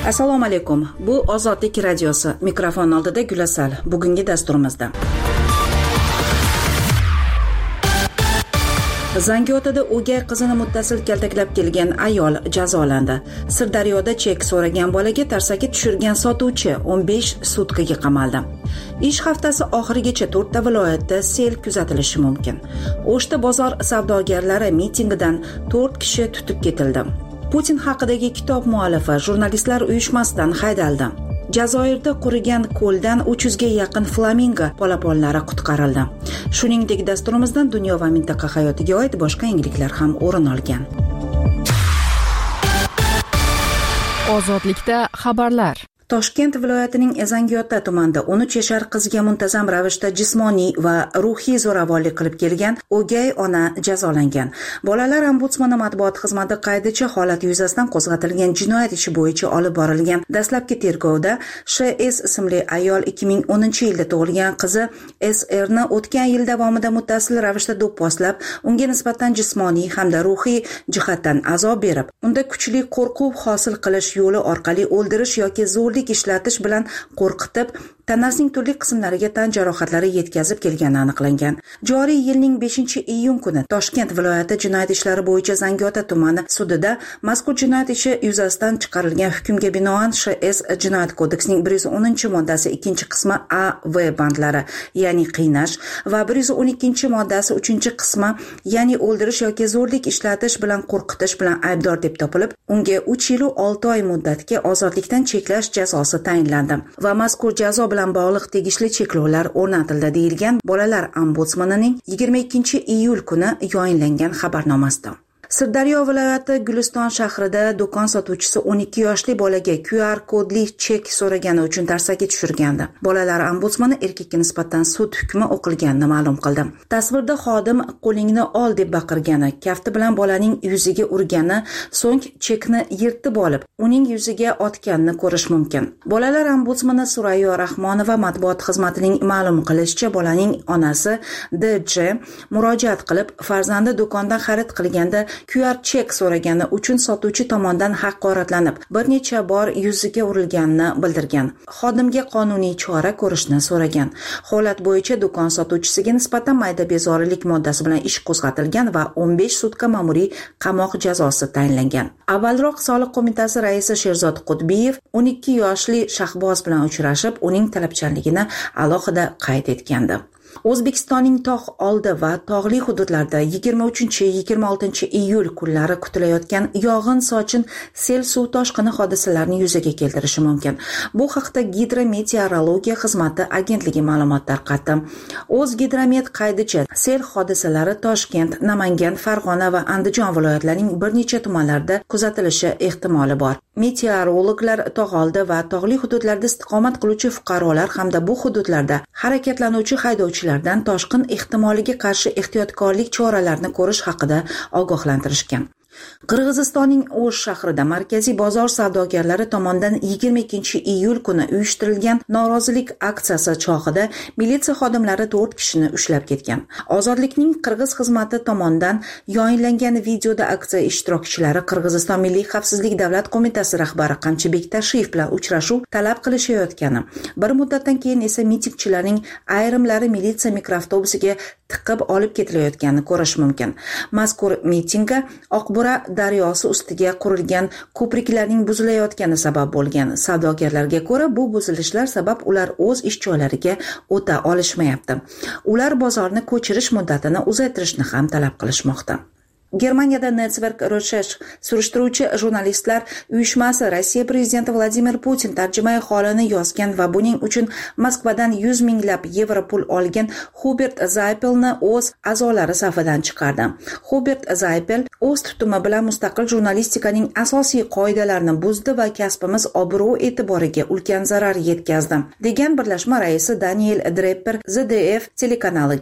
Assalomu alaykum. Bu Ozodlik radiosi. Mikrofon oldida Gulasal. Bugungi dasturimizda Zangiotada o'gay qizini muttasil kaltaklab kelgan ayol jazolandi. Sirdaryoda chek so'ragan bolaga tarsaki tushirgan sotuvchi 15 sutkaga qamaldi. Ish haftasi oxirigacha 4 ta viloyatda sel kuzatilishi mumkin. O'shda bozor savdogarlari mitingidan 4 kishi tutib ketildi. Putin haqidagi kitob muallifi jurnalistlar uyushmasidan haydaldi. Jazoirda qurigan ko'ldan 300 ga yaqin flamingo polaponlari qutqarildi. Shuningdek, dasturimizdan dunyo va mintaqa hayotiga oid boshqa yangiliklar ham o'rin olgan. Ozodlikda xabarlar. Toshkent viloyatining Zangiota tumanida 13 yashar qizga muntazam ravishda jismoniy va ruhiy zo'ravonlik qilib kelgan o'gay ona jazolangan. Bolalar ombudsmani matbuot xizmati qaydicha holat yuzasidan qo'zg'atilgan jinoyat ishi bo'yicha olib borilgan dastlabki tergovda Sh.S. ismli ayol 2010-yilda tug'ilgan qizi S.R.ni o'tgan yil davomida muttasil ravishda do'pposlab, unga nisbatan jismoniy hamda ruhiy jihatdan azob berib, unda kuchli qo'rquv hosil qilish yo'li orqali o'ldirish yoki zo'r ishlatish bilan qo'rqitib, tanasining turli qismlariga tan jarohatlari yetkazib kelgani aniqlangan. Joriy yilning 5-iyun kuni Toshkent viloyati jinoyat ishlari bo'yicha Zangiota tumani sudida mazkur jinoyat ishi yuzasidan chiqarilgan hukmga binoan Sh.S. Jinoyat kodeksining 110-moddasi 2-qismi A V bandlari, ya'ni qiynash va 112-moddasi 3-qismi, ya'ni o'ldirish yoki zo'rlik ishlatish bilan qo'rqitish bilan aybdor deb topilib, unga 3 yil 6 oy muddatga ozodlikdan cheklash jazosi tayinlandi va mazkur jazo bilan bog'liq tegishli cheklovlar o'rnatildi, deyilgan Bolalar ombudsmanining 22-iyul kuni yayınlangan xabarnomasida. Sirdaryo viloyati Guliston shahrida do'kon sotuvchisi 12 yoshli bolaga QR kodli chek so'ragani uchun tarsaki tushirgandi. Bolalar ombudsmani erkakka nisbatan sud hukmi o'qilganini ma'lum qildi. Tasvirda xodim qo'lingni ol deb baqirgani, kafti bilan bolaning yuziga urgani, so'ng chekni yirtib olib, uning yuziga otganini ko'rish mumkin. Bolalar ombudsmani Surayyo Rahmonova matbuot xizmatining ma'lum qilishicha, bolaning onasi D.J. murojaat qilib, farzandi do'kondan xarid qilganda QR chek so'ragani uchun sotuvchi tomonidan haqoratlanib, bir necha bor yuziga urilganini bildirgan. Xodimga qonuniy chora ko'rishni so'ragan. Holat bo'yicha do'kon sotuvchisiga nisbatan mayda bezorilik moddasi bilan ish qo'zg'atilgan va 15 sutka ma'muriy qamoq jazosi tayinlangan. Avvalroq soliq qo'mitasi raisi Sherzod Qutbiyev 12 yoshli Shahboz bilan uchrashib, uning talabchanligini alohida qayd etgandi. O'zbekistonning tog' oldi va tog'li hududlarida 23-26-iyul kunlari kutilayotgan yog'in sochin sel suv toshqini hodisalarini yuzaga keltirishi mumkin. Bu haqda Gidrometeorologiya xizmati agentligi ma'lumot tarqatdi. O'zgidromet qaydicha sel hodisalari Toshkent, Namangan, Farg'ona va Andijon viloyatlarining bir necha tumanlarida kuzatilishi ehtimoli bor. Meteorologlar tog' oldi va tog'li hududlarda istiqomat qiluvchi fuqarolar hamda bu hududlarda harakatlanuvchi haydovchilardan toshqin ehtimoliga qarshi ehtiyotkorlik choralarini ko'rish haqida ogohlantirishgan. Qirg'izistonning O'sh shahrida markaziy bozor savdogarlari tomonidan 22-iyul kuni uyushtirilgan norozilik aksiyasi chog'ida militsiya xodimlari 4 kishini ushlab ketgan. Ozodlikning Qirg'iz xizmati tomonidan yayınlangan videoda aksiya ishtirokchilari Qirg'iziston Milliy xavfsizlik davlat qo'mitasi rahbari Qamchibek Tashiyev bilan uchrashuv talab qilishayotgani, bir muddatdan keyin esa mitingchilarning ayrimlari militsiya mikroavtobusiga tiqib olib ketilayotganini ko'rish mumkin. Mazkur mitingga Oqbura daryosi ustiga qurilgan ko'priklarning buzilayotgani sabab bo'lgan. Savdogarlarga ko'ra, bu buzilishlar sabab ular o'z ish joylariga o'ta olishmayapti. Ular bozorni ko'chirish muddatini uzaytirishni ham talab qilishmoqda. Germaniyada Netzwerk Recherch surishtiruvchi jurnalistlar uyushmasi Rossiya prezidenti Vladimir Putin tarjimai holini yozgan va buning uchun Moskvadan 100 minglab yevro pul olgan Hubert Zaipelni o'z a'zolari safidan chiqardi. Hubert Zaipel o'z tutumi bilan mustaqil jurnalistikaning asosiy qoidalarini buzdi va kasbimiz obro' e'tiboriga ulkan zarar yetkazdi, degan birlashma raisi Daniel Drepper ZDF telekanaliga.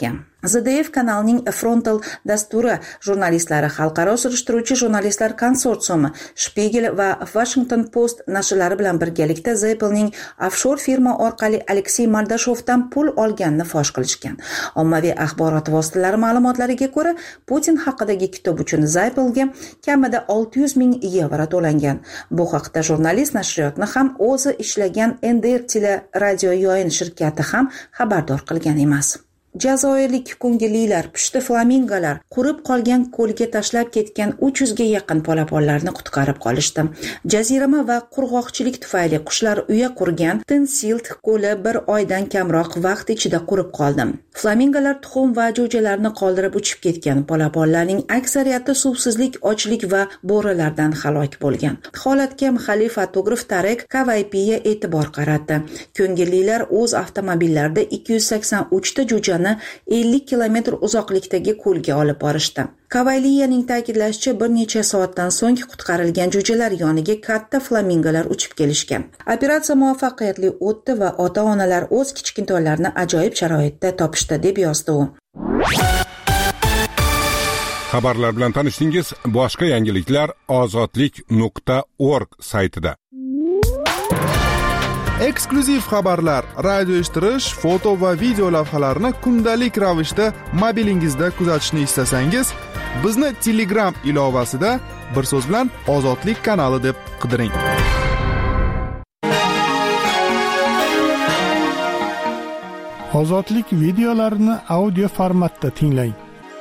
ZDF kanalining Frontal dasturi jurnalistlari, Xalqaro surishtiruvchi jurnalistlar konsorsiumi, Spiegel va Washington Post nashrlari bilan birgalikda Apple'ning offshore firma orqali Aleksey Mordashovdan pul olganini fosh qilishgan. Ommaviy axborot vositalari ma'lumotlariga ko'ra, Putin haqidagi kitob uchun Apple'ga kamida 600 ming yevro to'langan. Bu haqda jurnalist nashriyotni ham o'zi ishlagan NDR teleradio yo'yin shirkati ham xabardor qilgan emas. Jazoirlik ko'ngillilar pushti flamingolar qurib qolgan ko'lga tashlab ketgan 300 ga yaqin polaponlarni qutqarib qolishdi. Jazirama va qurg'oqchilik tufayli qushlar uya qurgan Tinsilt ko'li bir oydan kamroq vaqt ichida qurib qoldi. Flamingolar tuxum va jo'jalarni qoldirib uchib ketgan. Polaponlarning aksariyati suvsizlik, ochlik va bo'rilardan halok bo'lgan. Holatga mahalliy fotograf Tarek Kavaypiya e'tibor qaratdi. Ko'ngillilar o'z avtomobillarida 283 ta jo'jani 50 kilometr uzoqlikdagi ko'lga olib borishdi. Kavayliyaning ta'kidlashicha, bir necha soatdan so'ng qutqarilgan jo'jalar yoniga katta flamingolar uchib kelishgan. Operatsiya muvaffaqiyatli o'tdi va ota-onalar o'z kichkintoylarini ajoyib sharoitda topishdi, deb yozdi u. Xabarlar bilan tanishdingiz. Boshqa yangiliklar ozodlik.org saytida. Eksklyuziv xabarlar, radio eshittirish, foto va video lavhalarni kundalik ravishda mobilingizda kuzatishni istasangiz, bizni Telegram ilovasida bir so'z bilan Ozodlik kanali deb qidiring. Ozodlik videolarini audio formatda tinglang.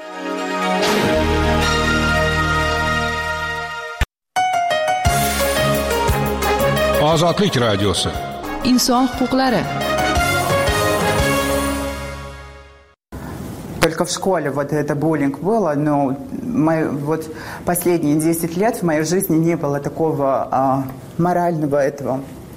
Ozodlik radiosi. Inson huquqlari. Только в школе вот это буллинг было, но вот последние 10 лет в моей жизни не было такого морального этого.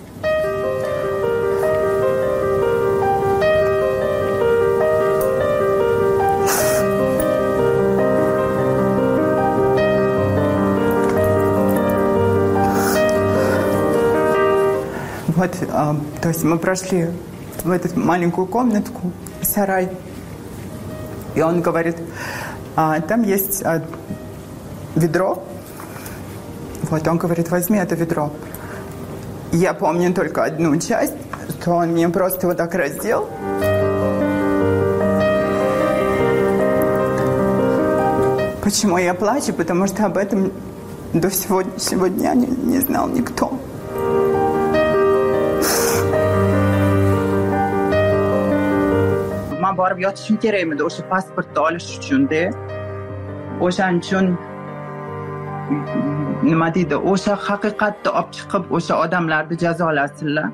Вот, то есть мы прошли в эту маленькую комнатку, сарай, и он говорит, там есть ведро. Вот, он говорит, возьми это ведро. Я помню только одну часть, что он меня просто вот так раздел. Почему я плачу? Потому что об этом до сегодняшнего дня не знал никто. Men borib yotishim kerak edi o'sha pasportni olish uchun-da. O'shaning uchun nima deydi, o'sha haqiqatni olib chiqib o'sha odamlarni jazolasinlar.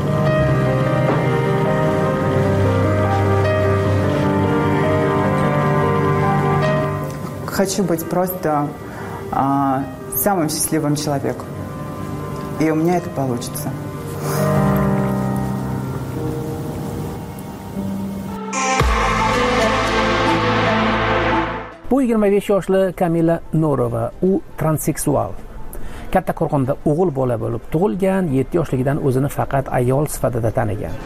Хочу быть просто самым счастливым человеком. И у меня это получится. Bu 25 yoshli Kamila Norova, u transseksual. Kattaqo'rg'onda o'g'il bola bo'lib tug'ilgan, 7 yoshligidan o'zini faqat ayol sifatida tanigan.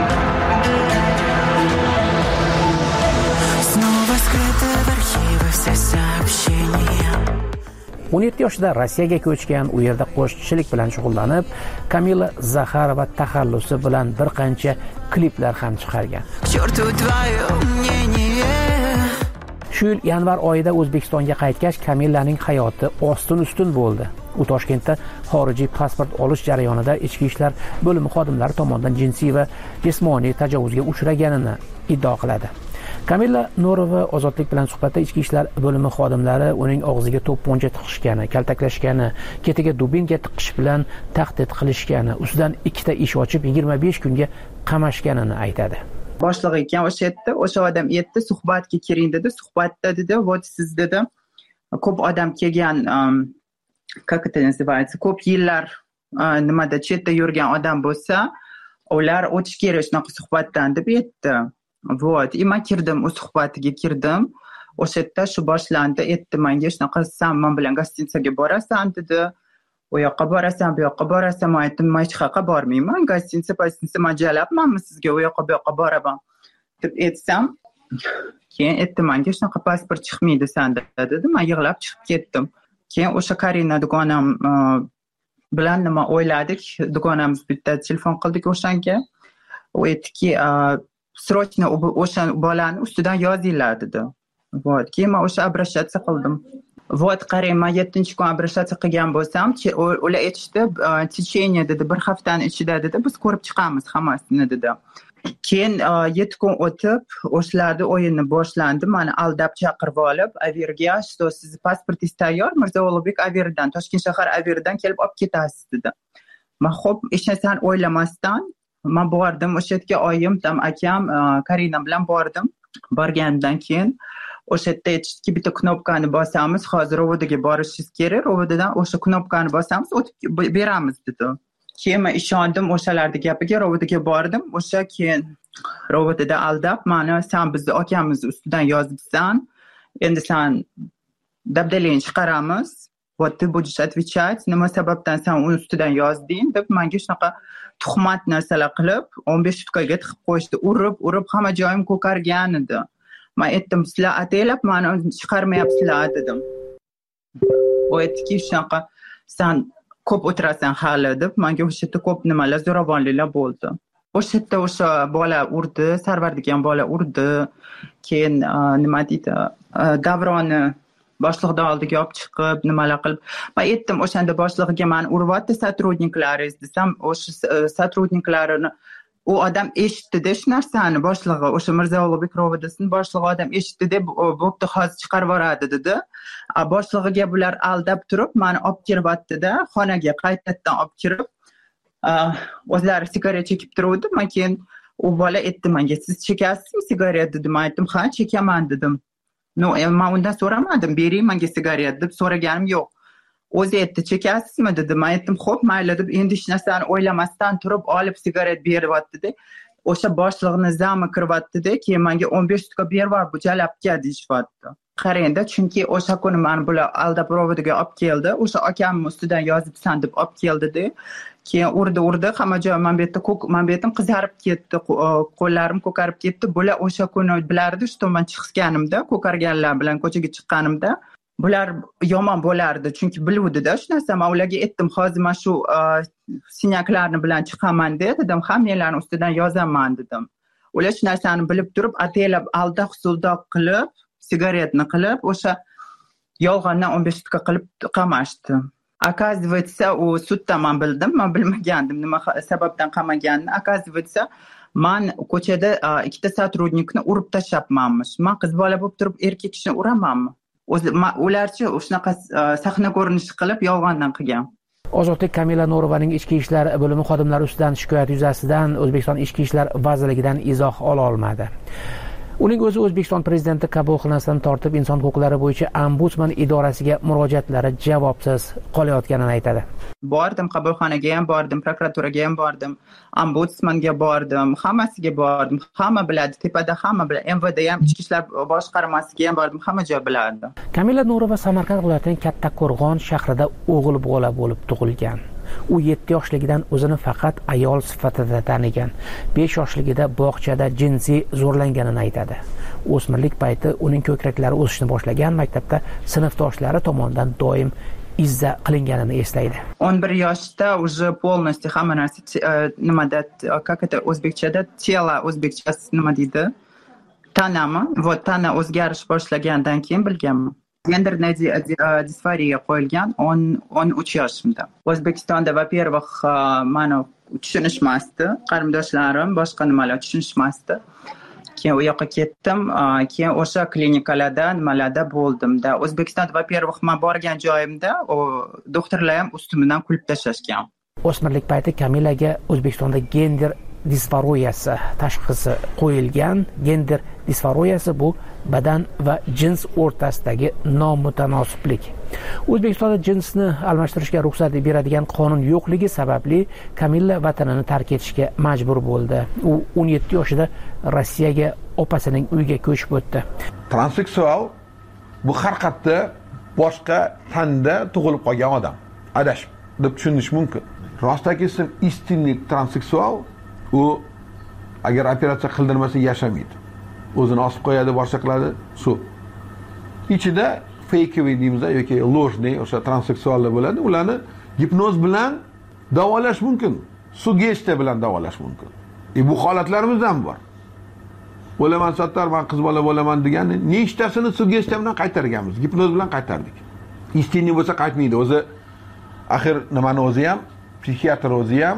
17 yoshida Rossiyaga ko'chgan, u yerda qo'shiqchilik bilan shug'ullanib, Kamila Zaxarova taxallusi bilan bir qancha kliplar ham chiqargan. Shu yil yanvar oyida O'zbekistonga qaytgach, Kamilaning hayoti ostin-ustun bo'ldi. U Toshkentda xorijiy pasport olish jarayonida ichki ishlar bo'limi xodimlari tomonidan jinsiy va jismoniy tajovuzga uchraganini iddao qiladi. Kamila Norova Ozodlik bilan suhbatda ichki ishlar bo'limi xodimlari uning og'ziga to'pponcha tiqishgani, kaltaklashgani, ketiga dubinka tiqish bilan tahdid qilishgani, ustidan 2 ta ish ochib 25 kunga qamashganini aytadi. Boshlig'i ekan o'sha odam aytdi, suhbatga kiring dedi. Suhbatda dedi, "Вот siz dedi, ko'p odam kelgan, как это называется, ko'p yillar nimada chetda yurgan odam bo'lsa, ular o'tish kerak shunaqa suhbatdan" deb aytdi. Вот, и men kirdim, u suhbatiga kirdim. O'sha yerda shu boshlandi, aytdi menga shunaqa, "Sen men bilan gostinitsaga borasan" dedi. "U yoqqa borasan, bu yoqqa borasan." Men aytdim, "Men hech qayerga bormayman. Gostinitsa men jalabmanmi sizga u yoqqa bu yoqqa boraman" deb aytsam, keyin aytdi menga shunaqa pasport chiqmaydi sanda dedi. Men yig'lab chiqib ketdim. Keyin o'sha Karina dugonam bilan nima o'yladik, dugonamiz bitta telefon qildik o'shanga. U aytdiki, srochno o'sha bolani ustidan yozinglar dedi. Вот, keyin men o'sha обращаться qildim. Вот, qarang, men 7-kun обращаться qilgan bo'lsam, ular aytishdi, tечение dedi, bir haftani ichida dedi, biz ko'rib chiqamiz hammasini dedi. Keyin 7 kun o'tib, o'shalarda o'yinni boshlandi. Meni aldab chaqirib olib, averga, что siz pasportingiz tayyor, Mirzo Ulug'bek averdan, Toshkent shahar averdan kelib olib ketasiz dedi. Men xo'p, hech narsani o'ylamasdan men bordim, o'sha yerga oyim, akam, Karina bilan bordim. Borgandan keyin o'sha yerda aytishdiki, bitta knopkani bosamiz, hozir rovodaga borishingiz kerak, rovodadan o'sha knopkani bosamiz, o'tib beramiz dedi. Keyin men ishondim o'shalarda gapiga, rovodaga bordim. O'sha keyin rovodada aldab, meni sen bizni akamiz ustidan yozibsan, endi sen dabdalangni chiqaramiz. Вот ты будешь отвечать, nima sababdan sen uni ustidan yozding deb menga shunaqa tuhmat narsalar qilib 15 sutkaga tiqib qo'yishdi. Urib hamma joyim ko'kargan edi. Men aytdim, sizlar ataylab meni chiqarmayapsizlar dedim. U aytdiki, shunaqa sen ko'p o'tirasan hali deb menga o'sha yerda ko'p nimalar zo'ravonliklar bo'ldi. O'sha yerda o'sha bola urdi, Sarvar degan bola urdi. Keyin nima deydi, Davronni boshliqdan oldiga olib chiqib, nimalar qilib. Men aytdim, o'shanda boshlig'iga meni uryapti sotrudniklaringiz desam, o'sha sotrudniklarini u odam eshitdi-da shu narsani, boshlig'i, o'sha Mirzo Ulug'bek rovodasini boshlig'i odam eshitdi-da, bo'pti, hozir chiqarib yuboradi dedi. Boshlig'iga bular aldab turib, meni olib kiryapti-da, xonaga qaytadan olib kirib, o'zlari sigaret chekib turuvdi. Men keyin u bola aytdi menga, siz chekasizmi sigaret dedi. Men aytdim, ha, chekaman dedim. No, men undan so'ramadim, bering menga sigaret deb so'raganim yo'q. O'zi aytdi, chekasizmi dedi. Men aytdim, xo'p, mayli deb, endi hech narsani o'ylamasdan turib olib sigaret beryapti-da. O'sha boshlig'ini zami kiryapti-da, keyin menga 15 sutka beryapti, bu jalabga deyishyapti. Qarangda, chunki o'sha kuni meni bular aldab rovodaga olib keldi. O'sha akamni ustidan yozibsan deb olib keldi-da. Keyin urdi, hamma joy men betim qizarib ketdi, qo'llarim ko'karib ketdi. Bular o'sha kuni bilardi, shu men chiqganimda, ko'karganlar bilan ko'chaga chiqqanimda, bular yomon bo'lardi, chunki biluvdi-da shu narsa. Men ularga aytdim, hozir men shu sinyaklarni bilan chiqaman dedim, hammalarni ustidan yozaman dedim. Ular shu narsani bilib turib, ataylab aldoq-suldoq qilib, sigaretni qilib, o'sha yolg'ondan 15 sutka qilib qamashdi. Оказывается, u sudda men bildim, men bilmagandim nima sababdan qamaganini. Оказывается, men ko'chada ikkita sotrudnikni urib tashlabmanmish. Men qiz bola bo'lib turib erkak kishini uramanmi? Ularchi shunaqa sahna ko'rinishi qilib yolg'ondan qilgan. Ozodlik Kamila No'rovaning ichki ishlar bo'limi xodimlari ustidan shikoyat yuzasidan O'zbekiston ichki ishlar vazirligidan izoh ola olmadi. Uning o'zi O'zbekiston prezidenti qabulxonasidan tortib inson huquqlari bo'yicha ombudsman idorasiga murojaatlari javobsiz qolayotganini aytadi. Bordim, qabulxonaga ham bordim, prokuraturaga ham bordim, ombudsmanga bordim, hammasiga bordim. Hamma biladi, tepada hamma biladi. MVD ham, ichki ishlar boshqarmasiga ham bordim, hamma joy biladi. Kamila No'rova Samarqand viloyatining Kattaqo'rg'on shahrida o'g'il bola bo'lib tug'ilgan. U 7 yoshligidan o'zini faqat ayol sifatida tanigan. 5 yoshligida bog'chada jinsiy zo'rlanganini aytadi. O'smirlik payti uning ko'kraklari o'sishni boshlagan, maktabda sinfdoshlari tomonidan doim izza qilinganini eslaydi. 11 yoshda уже полностью hamma narsa nimada, как это o'zbekchada, tela o'zbekchasi nima deydi? Tanami, вот tana o'zgarish boshlagandan keyin bilganman. Genderная disforiya qo'yilgan 13 yoshimda. O'zbekistonda во-первых, meni tushunishmasdi, qarindoshlarim boshqa nimalar tushunishmasdi. Keyin u yoqqa ketdim, keyin o'sha klinikalarda nimalarda bo'ldimda. O'zbekistonda во-первых, men borgan joyimda doktorlar ham ustimdan kulib tashlashgan. O'smirlik payti Kamilaga O'zbekistonda gender disforiyasi tashxisi qo'yilgan. Gender disforiyasi bu badan va jins o'rtasidagi nomutanosiblik. O'zbekistonda jinsni almashtirishga ruxsat beradigan qonun yo'qligi sababli Kamilla vatanini tark etishga majbur bo'ldi. U 17 yoshida Rossiyaga opasining uyiga ko'chib o'tdi. Transseksual bu har qayerda boshqa tanda tug'ilib qolgan odam. Adashib deb tushunish mumkin. Rostaki ism istinlik transseksual u agar operatsiya qildirmasa yashamaydi. o'zini osib qo'yadi, boshqa qiladi, suv. Ichida fakeviy deymiz yoki ложный o'sha transseksuallar bo'ladi, ularni gipnoz bilan davolash mumkin, sugestiya bilan davolash mumkin. Bu holatlarimiz ham bor. Bo'laman Sattor, men qiz bola bo'laman deganni nechtasini sugestiya bilan qaytarganmiz, gipnoz bilan qaytardik. Istinni bo'lsa qaytmaydi. O'zi axir nimani o'zi ham, psixiatr o'zi ham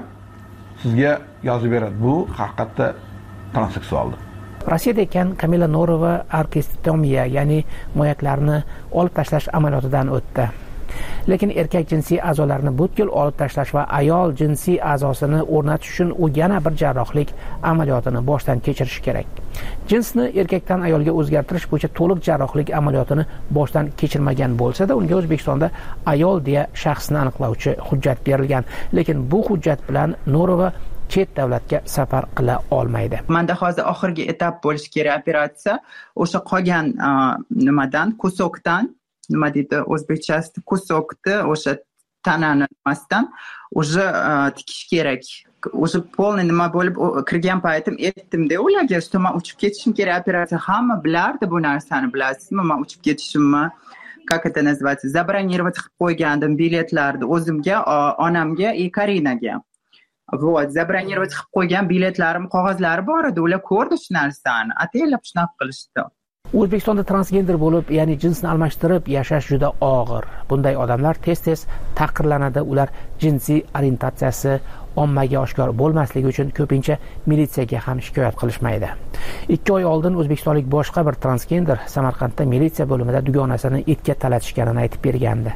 sizga yozib beradi. Bu haqiqatda transseksualdir. Rossiyada ekan Kamila Norova arkistomiya, ya'ni moyaklarni olib tashlash amaliyotidan o'tdi. Lekin erkak jinsiy a'zolarini butkul olib tashlash va ayol jinsiy a'zosini o'rnatish uchun u yana bir jarrohlik amaliyotini boshdan kechirishi kerak. Jinsni erkakdan ayolga o'zgartirish bo'yicha to'liq jarrohlik amaliyotini boshdan kechirmagan bo'lsa-da, unga O'zbekistonda ayol deya shaxsni aniqlovchi hujjat berilgan. Lekin bu hujjat bilan Norova chet davlatga safar qila olmaydi. Menda hozir oxirgi etap bo'lishi kerak operatsiya. O'sha qolgan nimadan, kusokdan, nima deydi o'zbekchasida, kusokni o'sha tanani nimasidan o'sha tikish kerak. O'sha polni nima bo'lib kirgan paytim aytdim-da ularga, что men uchib ketishim kerak operatsiya. Hamma bilardi bu narsani, bilasizmi? Men uchib ketishimni, как это называется, забронировать qilib qo'ygandim biletlarni o'zimga, onamga и Karinaga. Вот, забронировать qilib qo'ygan biletlarim, qog'ozlari bor edi. Ular ko'rdi shu narsani. Ataylab shunaqa qilishdi. O'zbekistonda transgender bo'lib, ya'ni jinsni almashtirib yashash juda og'ir. Bunday odamlar tez-tez taqdirlanadi. Ular jinsiy orientatsiyasi ommaga oshkor bo'lmasligi uchun ko'pincha militsiyaga ham shikoyat qilishmaydi. 2 oy oldin o'zbekistonlik boshqa bir transgender Samarqandda militsiya bo'limida dugonasini itga talatishganini aytib bergandi.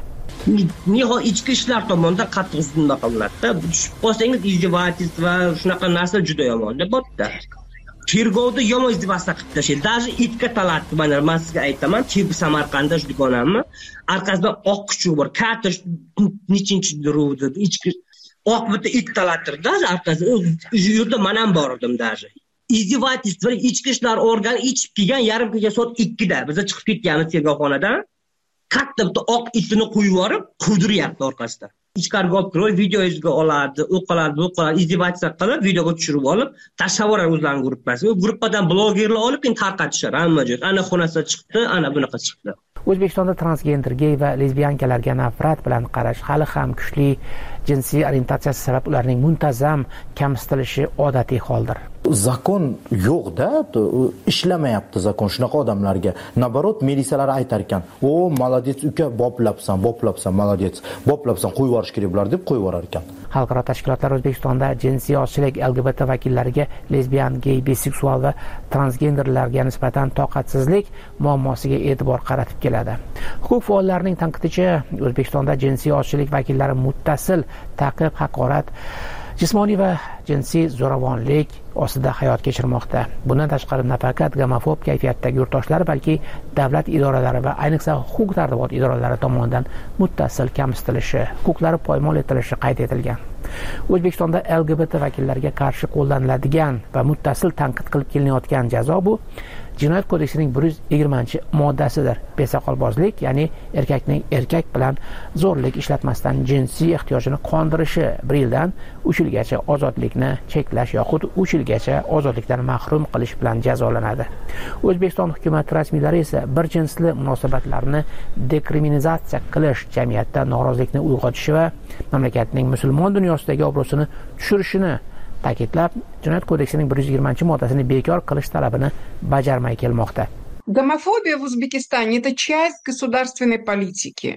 Niho ichki ishlar tomonidan qattiq hujum qilinadi. Tushib qolsangiz izdivojist va shunaqa narsa juda yomon deb bo'tdi. Tergovda yomon izdivojlar qilib tashlaydi. Даже itga talatdi. Men sizga aytaman, Samarqandda shu dugonamni orqasidan oq kuchuk bor. Karta nechinchi duruvdi. Ichki oq bitta it talattirdi. Orqasidan o'sha yerda men ham bor edim даже. Izdivojist va ichki ishlar organi ichib kelgan yarim kecha soat 2 da biz chiqib ketganmiz tergovxonadan. Katta bitta oq itini qo'yib yorib, quvdiryapti orqasidan. Ichkariga olib kirib, videoga oladi, o'qiladi, izdivojlar qilib, videoga tushirib olib, tashlab o'zlarining gruppasiga. U gruppadan blogerlar olib, keyin tarqatishar hamma joyga. Ana xonasida chiqdi, ana bunaqa chiqdi. O'zbekistonda transgender, gey va lesbiyankalarga nafrat bilan qarash hali ham kuchli. Jinsiy orientatsiyasi sabab ularning muntazam kamsitilishi odatiy holdir. Zakon yo'q-da, ishlamayapti zakon shunaqa odamlarga. Nabarot militsiyalar aytar ekan, "O, молодец uka, boplabsan, молодец. Boplabsan, qo'yib yuborish kerak bular" deb qo'yib yuborar ekan. Xalqaro tashkilotlar O'zbekistonda jinsiy ozchilik, LGBT vakillariga lesbiyan, gey, biseksual va transgenderlarga nisbatan toqatsizlik muammosiga e'tibor qaratib keladi. Huquq faollarining tanqidicha, O'zbekistonda jinsiy ozchilik vakillari muttasil ta'qib, haqorat, jismoniy va jinsiy zo'ravonlik ostida hayot kechirmoqda. Bundan tashqari nafaqat gomofob kayfiyatdagi yurtdoshlar, balki davlat idoralari va ayniqsa huquq-tartibot idoralari tomonidan muttasil kamsitilishi, huquqlari poymol etilishi qayd etilgan. O'zbekistonda LGBT vakillariga qarshi qo'llaniladigan va muttasil tanqid qilib kelinayotgan jazo bu Jinoyat kodeksining 120-moddasidir. Besoqolbozlik, ya'ni erkakning erkak bilan zo'rlik ishlatmasdan jinsiy ehtiyojini qondirishi 1 yildan 3 yilgacha ozodlikni cheklash yoxud 3 yilgacha ozodlikdan mahrum qilish bilan jazolanadi. O'zbekiston hukumat rasmiylari esa bir jinsli munosabatlarni dekriminalizatsiya qilish, jamiyatda norozilikni uyg'otishi va mamlakatning musulmon dunyosidagi obro'sini tushirishini ta'kidlab, Jinoyat kodeksining 120-moddasini bekor qilish talabini bajarmay kelmoqda. Гомофобия в Узбекистане – это часть государственной политики.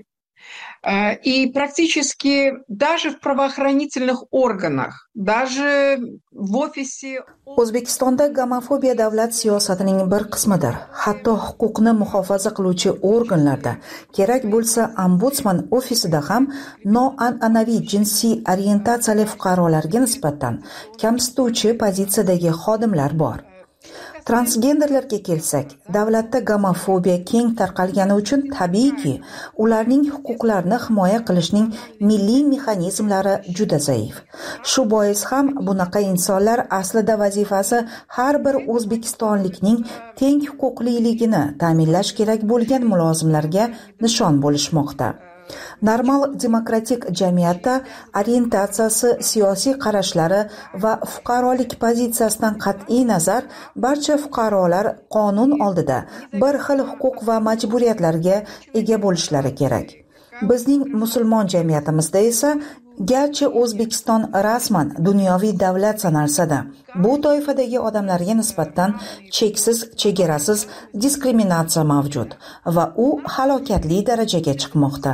И практически даже в правоохранительных органах, даже в офисе... O'zbekistonda gomofobiya davlat siyosatining bir qismidir. Hatto huquqni muhofaza qiluvchi organlarda, kerak bo'lsa ombudsman ofisida ham noan'anaviy jinsiy orientatsiyali fuqarolarga nisbatan kamsituvchi pozitsiyadagi xodimlar bor. Transgenderlarga kelsak, davlatda gomofobiya keng tarqalgani uchun tabiiyki, ularning huquqlarini himoya qilishning milliy mexanizmlari juda zaif. Shu bois ham bunaqa insonlar aslida vazifasi har bir o'zbekistonlikning teng huquqliligini ta'minlash kerak bo'lgan mulozimlarga nishon bo'lishmoqda. Normal demokratik jamiyatda orientatsiyasi, siyosiy qarashlari va fuqarolik pozitsiyasidan qat'iy nazar barcha fuqarolar qonun oldida bir xil huquq va majburiyatlarga ega bo'lishlari kerak. Bizning musulmon jamiyatimizda esa garchi O'zbekiston rasman dunyoviy davlat sanalsa-da, bu toifadagi odamlarga nisbatan cheksiz, chegarasiz diskriminatsiya mavjud va u halokatli darajaga chiqmoqda.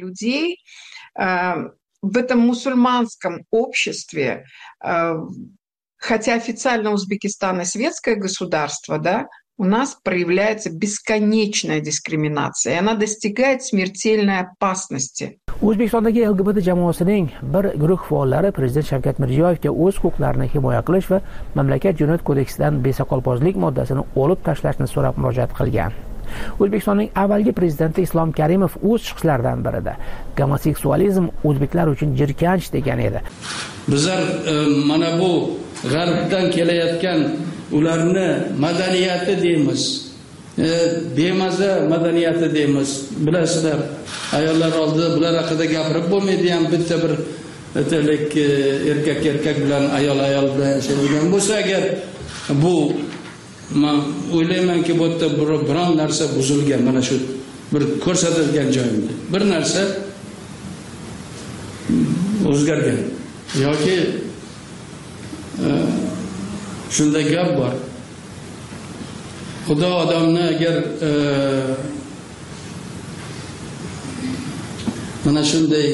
В этом мусульманском обществе, хотя официально Узбекистан и светское государство, да, у нас проявляется бесконечная дискриминация, и она достигает смертельной опасности. O'zbekistondagi LGBT jamoasining bir guruh faollari Prezident Shavkat Mirziyoyevga o'z huquqlarini himoya qilish va mamlakat jinoyat kodeksidan besoqolbozlik moddasini olib tashlashni so'rab murojaat qilgan. O'zbekistonning avvalgi prezidenti Islom Karimov o'z chiqishlaridan birida gomoseksualizm o'zbeklar uchun jirkanch degan edi. Bizlar mana bu g'arbdan kelayotgan ularni madaniyati deymiz. Bemaza madaniyati deymiz. Bilasizlar, ayollar oldida bular haqida gapirib bo'lmaydi ham, bitta bir erkak bilan ayol bilan yashaydigan bo'lsa agar bu men o'ylaymanki bu yerda biron narsa buzilgan, mana shu bir ko'rsatilgan joyimda bir narsa o'zgargan yoki shunday gap bor. Xudo odamni agar mana shunday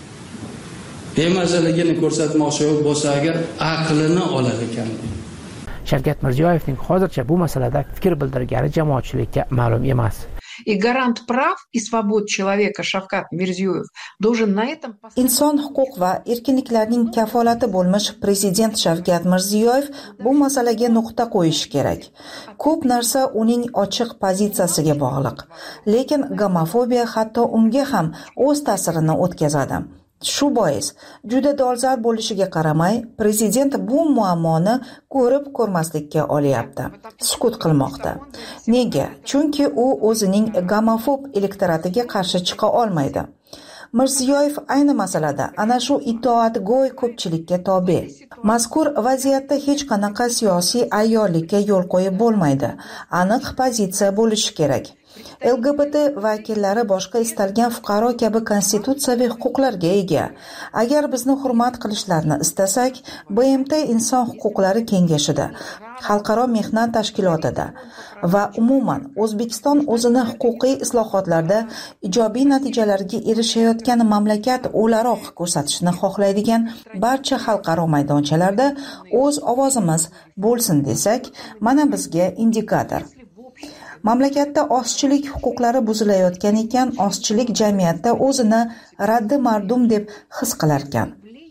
bemazaligini ko'rsatmoqchi bo'lsa agar aqlini olar ekan. Shavkat Mirziyoyevning hozircha bu masalada fikr bildirgani jamoatchilikka ma'lum emas. И гарант прав и свобод человека Shavkat Mirziyoyev должен на этом... Inson huquq va erkinliklarning kafolati bo'lmish prezident Shavkat Mirziyoyev bu masalaga nuqta qo'yishi kerak. Ko'p narsa uning ochiq pozitsiyasiga bog'liq, lekin gomofobiya hatto unga ham o'z ta'sirini o'tkazadi. Shu bois, juda dolzarb bo'lishiga qaramay, prezident bu muammoni ko'rib ko'rmaslikka olyapti. Sukut qilmoqda. Nega? Chunki u o'zining gomofob elektoratiga qarshi chiqa olmaydi. Mirziyoyev ayni masalada ana shu itoatgo'y ko'pchilikka tobe. Mazkur vaziyatda hech qanaqa siyosiy ayyorlikka yo'l qo'yib bo'lmaydi. Aniq pozitsiya bo'lishi kerak. LGBT vakillari boshqa istalgan fuqaro kabi konstitutsiyaviy huquqlarga ega. Agar bizni hurmat qilishlarini istasak, BMT Inson huquqlari kengashida, Xalqaro mehnat tashkilotida va umuman O'zbekiston o'zini huquqiy islohotlarda ijobiy natijalarga erishayotgan mamlakat o'laroq ko'rsatishni xohlaydigan barcha xalqaro maydonchalarda o'z ovozimiz bo'lsin desak, mana bizga indikator. Mamlakatda ozchilik huquqlari buzilayotgan ekan, ozchilik jamiyatda o'zini raddi mardum deb his qilar ekan.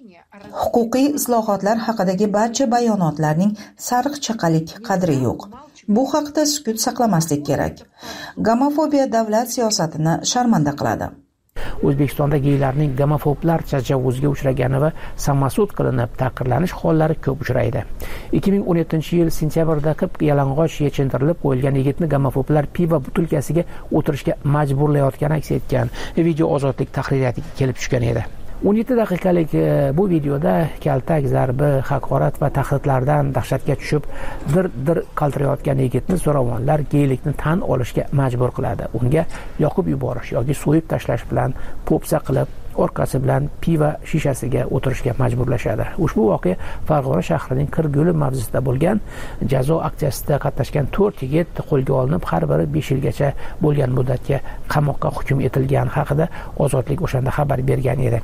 Huquqiy islohotlar haqidagi barcha bayonotlarning sariq-chaqalik qadri yo'q. Bu haqda sukut saqlamaslik kerak. Gomofobiya davlat siyosatini sharmanda qiladi. O'zbekistonda geylarning gomofoblar tajovuzga uchragani va samasud qilinib taqdirlanish hollari ko'p uchraydi. 2017-yil sentyabrda qip-yalang'och yechintirilib qo'yilgan yigitni gomofoblar pivo butilkasiga o'tirishga majburlayotgani aks etgan video Ozodlik tahririyatiga kelib tushgan edi. 17 daqiqalik bu videoda kaltak, zarbi, haqorat va tahdidlardan dahshatga tushib, dir qaltirayotgan yigitni zo'ravonlar geylikni tan olishga majbur qiladi. Unga yoqib yuborish yoki so'yib tashlash bilan po'pisa qilib, orqasi bilan pivo shishasiga o'tirishga majburlashadi. Ushbu voqea Farg'ona shahrining Qirguli mavzusida bo'lgan. Jazo aksiyasida qatnashgan 4 yigit qo'lga olinib, har biri 5 yilgacha bo'lgan muddatga qamoqqa hukm etilgani haqida Ozodlik o'shanda xabar bergan edi.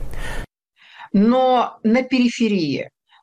Но на периферии,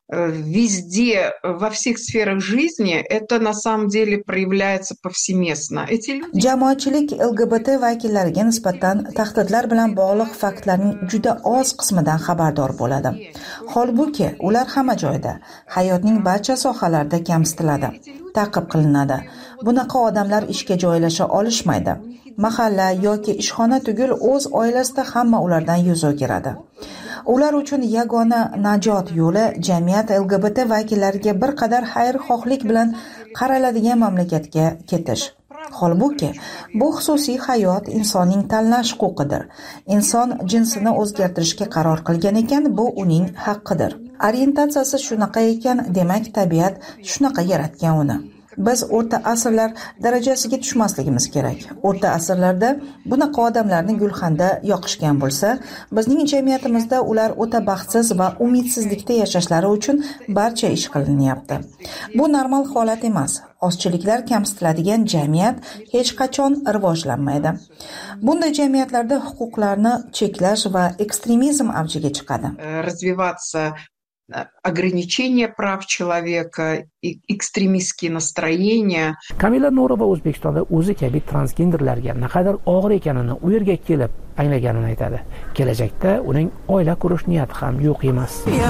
везде, во всех сферах жизни это на самом деле проявляется повсеместно. Эти люди... Jamoatchilik LGBT vakillariga nisbatan tahdidlar bilan bog'liq faktlarning juda oz qismidan xabardor bo'ladi. Holbuki, ular hamma joyda, hayotning barcha sohalarida kamsitiladi, ta'qib qilinadi. Bunaqa odamlar ishga joylasha olishmaydi. Mahalla yoki ishxona tugul o'z oilasida hamma ulardan yuz o'giradi. Ular uchun yagona najot yo'li jamiyat LGBT vakillariga bir qadar xayrixohlik bilan qaraladigan mamlakatga ketish. Holbuki, bu xususiy hayot insonning tanlash huquqidir. Inson jinsini o'zgartirishga qaror qilgan ekan, bu uning haqqidir. Orientatsiyasi shunaqa ekan, demak tabiat shunaqa yaratgan uni. Biz o'rta asrlar darajasiga tushmasligimiz kerak. O'rta asrlarda bunaqa odamlarni gulxanda yoqishgan bo'lsa, bizning jamiyatimizda ular o'ta baxtsiz va umidsizlikda yashashlari uchun barcha ish qilinyapti. Bu normal holat emas. Ozchiliklar kamsitiladigan jamiyat hech qachon rivojlanmaydi. Bunday jamiyatlarda huquqlarni cheklash va ekstremizm avjiga chiqadi. Развиваться ограничение прав человека, ekstremistские настроения. Kamila Nurova O'zbekistonda o'zi kabi transgenderlarga naqadar og'ir ekanini u yerga kelib anglaganini aytadi. Kelajakda uning oila qurish niyati ham yo'q emas.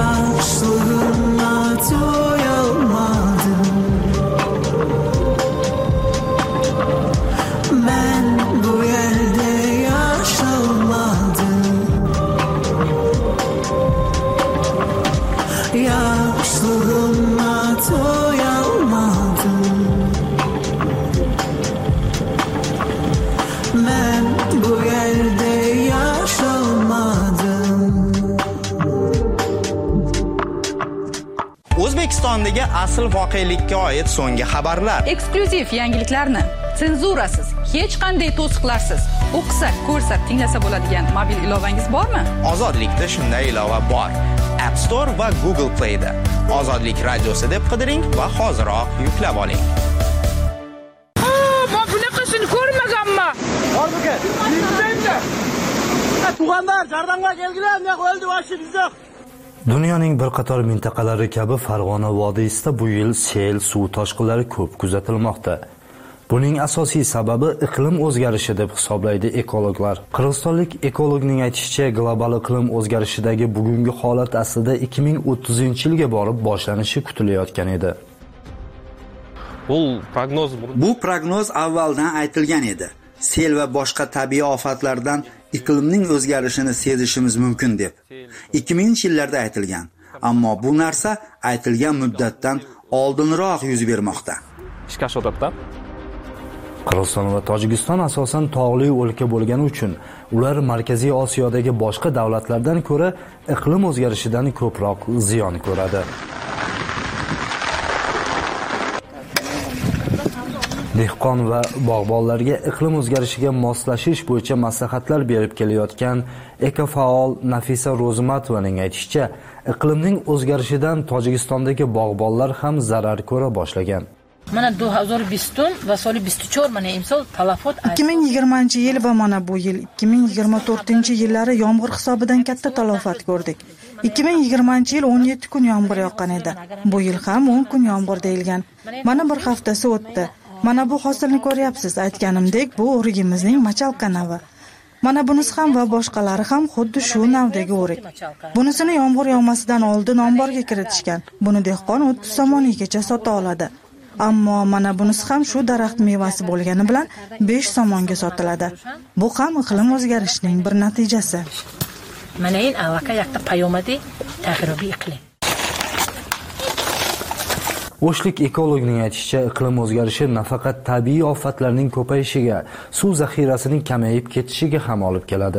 O'zbekistondagi asl voqelikka oid so'nggi xabarlar. Eksklyuziv yangiliklarni senzurasiz, hech qanday to'siqlarsiz o'qisa, ko'rsa, tinglasa bo'ladigan mobil ilovangiz bormi? Ozodlikda shunday ilova bor. App Store va Google Play'da Ozodlik radiosi deb qidiring va hoziroq yuklab oling. Men bunaqasini ko'rmaganman. Bormi-ki? Yurtda. Tug'anlar, jardamga kelgilar, ne qo'ldi vashimiz yo'q. Dunyoning bir qator mintaqalari kabi Farg'ona vodiysida bu yil sel, suv toshqinlari ko'p kuzatilmoqda. Buning asosiy sababi iqlim o'zgarishi deb hisoblaydi ekologlar. Qirg'izistonlik ekologning aytishicha, global iqlim o'zgarishidagi bugungi holat aslida 2030-yilga borib boshlanishi kutilayotgan edi. Bu prognoz avvaldan aytilgan edi. Sel va boshqa tabiiy ofatlardan iqlimning o'zgarishini sezishimiz mumkin deb 2000-yillarda aytilgan. Ammo bu narsa aytilgan muddatdan oldinroq yuz bermoqda. Qirg'iziston va Tojikiston asosan tog'li o'lka bo'lgani uchun ular Markaziy Osiyodagi boshqa davlatlardan ko'ra iqlim o'zgarishidan ko'proq ziyon ko'radi. Dehqon va bog'bonlarga iqlim o'zgarishiga moslashish bo'yicha maslahatlar berib kelayotgan ekofaol Nafisa Ro'zimatovaning aytishicha, iqlimning o'zgarishidan Tojikistondagi bog'bonlar ham zarar ko'ra boshlagan. Mana 2020 va so'li 24 mana imsol talafot 2020-yil va mana bu yil 2024-yillari yomg'ir hisobidan katta talafot ko'rdik. 2020-yil 17 kun yomg'ir yoqqan edi. Bu yil ham 10 kun yomg'ir deyilgan. Mana bir haftasi o'tdi. Mana bu hosilni ko'ryapsiz. Aytganimdek, bu o'rigimizning machalka navi. Mana bunisi ham va boshqalari ham xuddi shu navdagi o'rik. Bunisini yomg'ir yog'masidan oldin omborga kiritishgan. Buni dehqon 30 somonigacha sota oladi. Ammo mana bunisi ham shu daraxt mevasi bo'lgani bilan 5 somonga sotiladi. Bu ham iqlim o'zgarishining bir natijasi. Mana in alaka yaqta payomadi taxribiy iqlim. O'shlik ekologning aytishicha, iqlim o'zgarishi nafaqat tabiiy ofatlarning ko'payishiga, suv zaxirasining kamayib ketishiga ham olib keladi.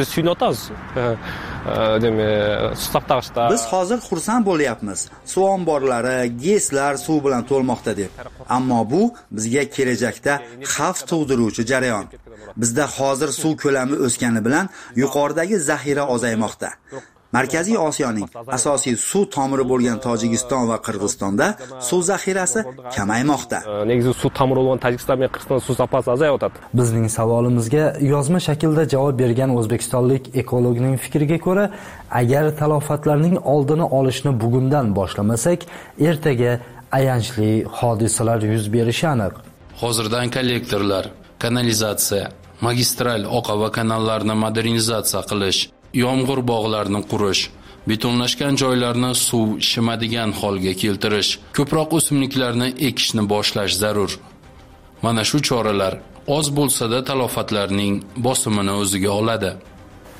Biz hozir xursand bo'lyapmiz. Suv omborlari, GESlar suv bilan to'lmoqda deb. Ammo bu bizga kelajakda xavf tug'diruvchi jarayon. Bizda hozir suv ko'lami o'sgani bilan yuqoridagi zaxira ozaymoqda. Markaziy Osiyoning asosiy suv tomiri bo'lgan Tojikiston va Qirg'izistonda suv zaxirasi kamaymoqda. Negizgi suv tomiri bo'lgan Tojikiston va Qirg'iziston suv zapasi azayotadi. Bizning savolimizga yozma shaklda javob bergan o'zbekistonlik ekologning fikriga ko'ra, agar talofatlarning oldini olishni bugundan boshlamasak, ertaga ayanchli hodisalar yuz berishi aniq. Hozirdan kollektorlar, kanalizatsiya, magistral oqova kanallarni modernizatsiya qilish, yomg'ir bog'larini qurish, betonlashgan joylarni suv shimadigan holga keltirish, ko'proq o'simliklarni ekishni boshlash zarur. Mana shu choralar oz bo'lsa-da talofatlarning bosimini o'ziga oladi.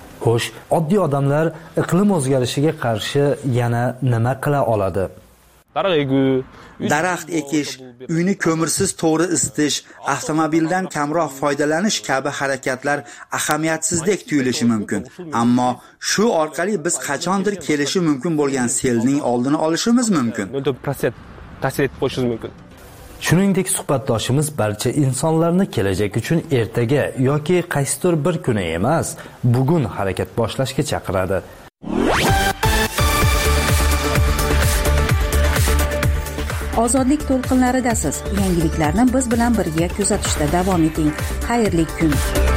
Xo'sh, oddiy odamlar iqlim o'zgarishiga qarshi yana nima qila oladi? daraxt egu, daraxt ekish, uyni ko'mirsiz to'g'ri isitish, avtomobildan kamroq foydalanish kabi harakatlar ahamiyatsizdek tuyulishi mumkin. Ammo shu orqali biz qachondir kelishi mumkin bo'lgan selning oldini olishimiz mumkin. 0.4% ta'sir etib qo'yishimiz mumkin. Shuningdek, suhbatdoshimiz barcha insonlarni kelajak uchun ertaga yoki qaysidir bir kuni emas, bugun harakat boshlashga chaqiradi. Ozodlik to'lqinlaridasiz. Yangiliklarni biz bilan birga kuzatishda davom eting. Xayrli kun.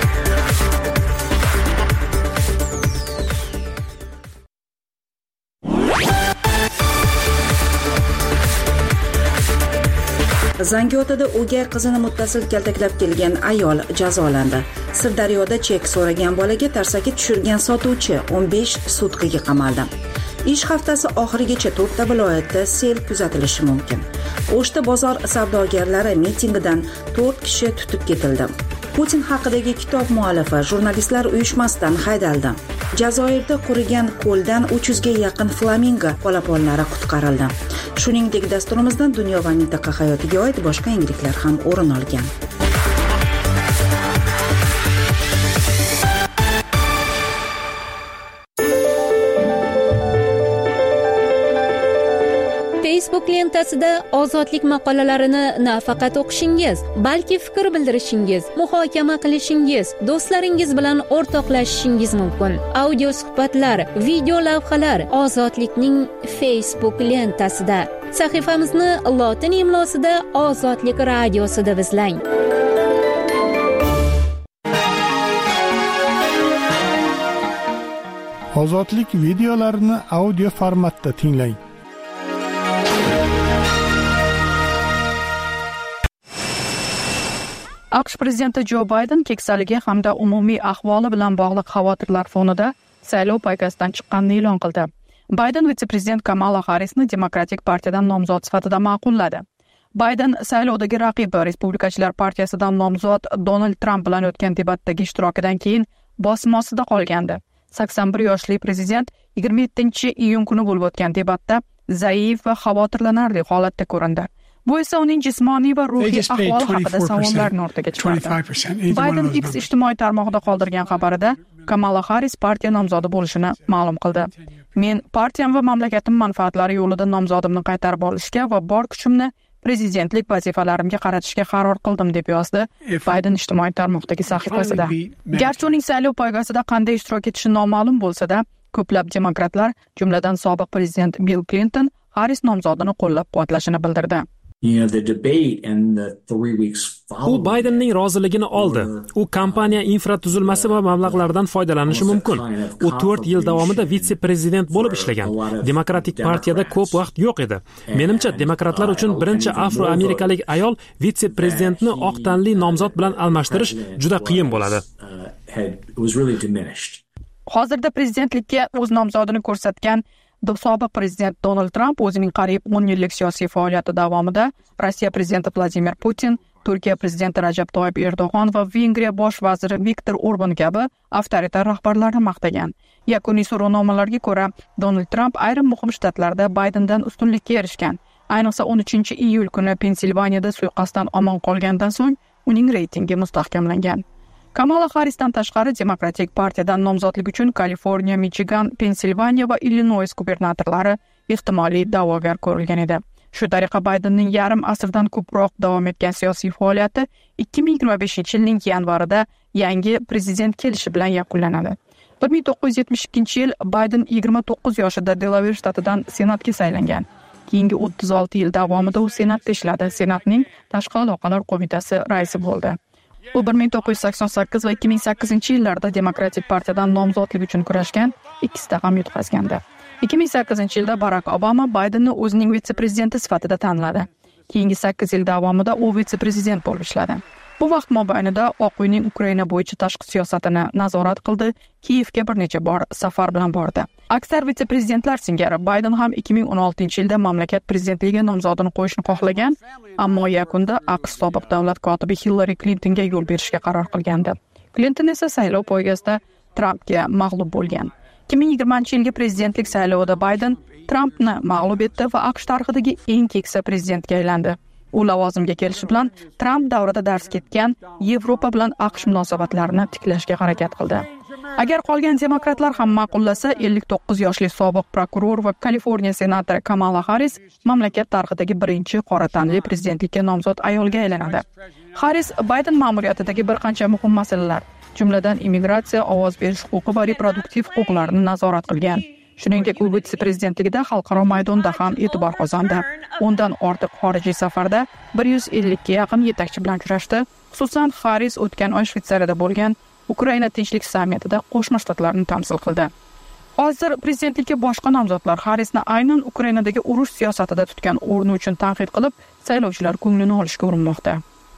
Zangiotada o'gay qizini muttasil kaltaklab kelgan ayol jazolandi. Sirdaryoda chek so'ragan bolaga tarsaki tushirgan sotuvchi 15 sutkaga qamaldi. Ish haftasi oxirigacha 4 ta viloyatda sel kuzatilishi mumkin. O'shda bozor savdogarlari mitingidan 4 kishi tutib ketildi. Putin haqidagi kitob muallifi jurnalistlar uyushmasidan haydaldi. Jazoirda qurigan ko'ldan 300 ga yaqin flamingo polaponlari qutqarildi. Shuningdek, dasturimizdan dunyo va mintaqa hayotiga oid boshqa yangiliklar ham o'rin olgan. Facebook lentasida ozodlik maqolalarini nafaqat o'qishingiz, balki fikr bildirishingiz, muhokama qilishingiz, do'stlaringiz bilan o'rtoqlashishingiz mumkin. Audio suhbatlar, video lavhalar Ozodlikning Facebook lentasida. Sahifamizni lotin imlosida Ozodlik radiosi deb izlang. Ozodlik videolarini audio formatda tinglang. AQSh prezidenti Jo Bayden keksaligi hamda umumiy ahvoli bilan bog'liq xavotirlar fonida saylov poygasidan chiqqanini e'lon qildi. Bayden vitse-prezident Kamala Harrisni Demokratik partiyadan nomzod sifatida ma'qulladi. Bayden saylovdagi raqibi Respublikachilar partiyasidan nomzod Donald Trump bilan o'tgan debatdagi ishtirokidan keyin bosim ostida qolgandi. 81 yoshli prezident 27-iyun kuni bo'lib o'tgan debatda zaif va xavotirlanarli holatda ko'rindi. Bu esa uning jismoniy va ruhiy ahvoli haqida savollarni o'rtaga chiqardi. Bayden X ijtimoiy tarmog'ida qoldirgan xabarida Kamala Harris partiya nomzodi bo'lishini ma'lum qildi. Men partiyam va mamlakatim manfaatlari yo'lida nomzodimni qaytarib olishga va bor kuchimni prezidentlik vazifalarimga qaratishga qaror qildim deb yozdi Bayden ijtimoiy tarmoqdagi sahifasida. Garchi uning saylov poygasida qanday ishtirok etishi noma'lum bo'lsa-da, ko'plab demokratlar, jumladan sobiq prezident Bill Clinton, Harris nomzodini qo'llab-quvvatlashini bildirdi. U Baydenning roziligini oldi. U kompaniya infratuzilmasi va mablag'lardan foydalanishi mumkin. U 4 yil davomida vitse-prezident bo'lib ishlagan. Demokratik partiyada ko'p vaqt yo'q edi. Menimcha, demokratlar uchun birinchi afro-amerikalik ayol vitse-prezidentni oq tanli nomzod bilan almashtirish juda qiyin bo'ladi. Hozirda prezidentlikka o'z nomzodini ko'rsatgan sobiq prezident Donald Trump o'zining qariyb 10 yillik siyosiy faoliyati davomida Rossiya prezidenti Vladimir Putin, Turkiya prezidenti Rajab Toyyib Erdo'g'on va Vengriya bosh vaziri Viktor Orban kabi avtoritar rahbarlarni maqtagan. Yakuniy so'rovnomalarga ko'ra, Donald Trump ayrim muhim shtatlarda Baydendan ustunlikka erishgan. Ayniqsa 13-iyul kuni Pensilvaniyada suiqasddan omon qolgandan so'ng uning reytingi mustahkamlangan. Kamala Harrisdan tashqari Demokratik partiyadan nomzodlik uchun Kaliforniya, Michigan, Pensilvaniya va Illinois gubernatorlari ehtimoliy da'vogar ko'rilgan edi. Shu tariqa Baydenning yarim asrdan ko'proq davom etgan siyosiy faoliyati 2025-yilning yanvarida yangi prezident kelishi bilan yakunlanadi. 1972-yil Bayden 29 yoshida Delaware shtatidan senatga saylangan. Keyingi 36 yil davomida u senatda ishladi. Senatning tashqi aloqalar qo'mitasi raisi bo'ldi. U 1988 va 2008-yillarda Demokratik partiyadan nomzodlik uchun kurashgan, ikkisida ham yutqazgandi. 2008-yilda Barack Obama Baydenni o'zining vitse-prezidenti sifatida tanladi. Keyingi 8 yil davomida u vitse-prezident bo'lib ishladi. Bu vaqt mobaynida Oq uyning Ukraina bo'yicha tashqi siyosatini nazorat qildi, Kiyevga bir necha bor safar bilan bordi. Aksar vitse-prezidentlar singari Bayden ham 2016-yilda mamlakat prezidentligiga nomzodini qo'yishni xohlagan, ammo yakunda AQSh sobiq davlat kotibi Hillary Clintonga yo'l berishga qaror qilgandi. Clinton esa saylov poygasida Trumpga mag'lub bo'lgan. 2020-yilgi prezidentlik saylovida Bayden Trampni mag'lub etdi va AQSh tarixidagi eng keksa prezidentga aylandi. U lavozimga kelishi bilan Tramp davrida darz ketgan Yevropa bilan AQSh munosabatlarini tiklashga harakat qildi. Agar qolgan demokratlar ham ma'qullasa, 59 yoshli sobiq prokuror va Kaliforniya senatori Kamala Harris mamlakat tarixidagi birinchi qora tanli prezidentlikka nomzod ayolga aylanadi. Harris Bayden ma'muriyatidagi bir qancha muhim masalalar, jumladan immigratsiya, ovoz berish huquqi va reproduktiv huquqlarni nazorat qilgan. Shuningdek, u vitse-prezidentligida xalqaro maydonda ham e'tibor qozondi. Undan ortiq xorijiy safarda 150 ga yaqin yetakchi bilan uchrashdi. Xususan, Harris o'tgan oy Shvetsariyada bo'lgan Ukraina tinchlik sammitida Qo'shma Shtatlarni tamsil qildi. Hozir prezidentlikka boshqa nomzodlar Harrisni aynan Ukrainadagi urush siyosatida tutgan o'rni uchun tanqid qilib, saylovchilar ko'nglini olishga urinmoqda.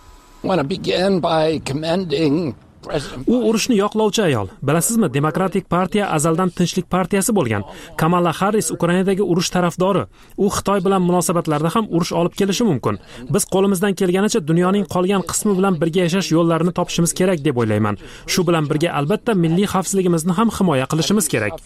U urushni yoqlovchi ayol. Bilasizmi, Demokratik partiya azaldan tinchlik partiyasi bo'lgan. Kamala Harris Ukrainadagi urush tarafdori. U Xitoy bilan munosabatlarda ham urush olib kelishi mumkin. Biz qo'limizdan kelganicha dunyoning qolgan qismi bilan birga yashash yo'llarini topishimiz kerak deb o'ylayman. Shu bilan birga albatta milliy xavfsizligimizni ham himoya qilishimiz kerak.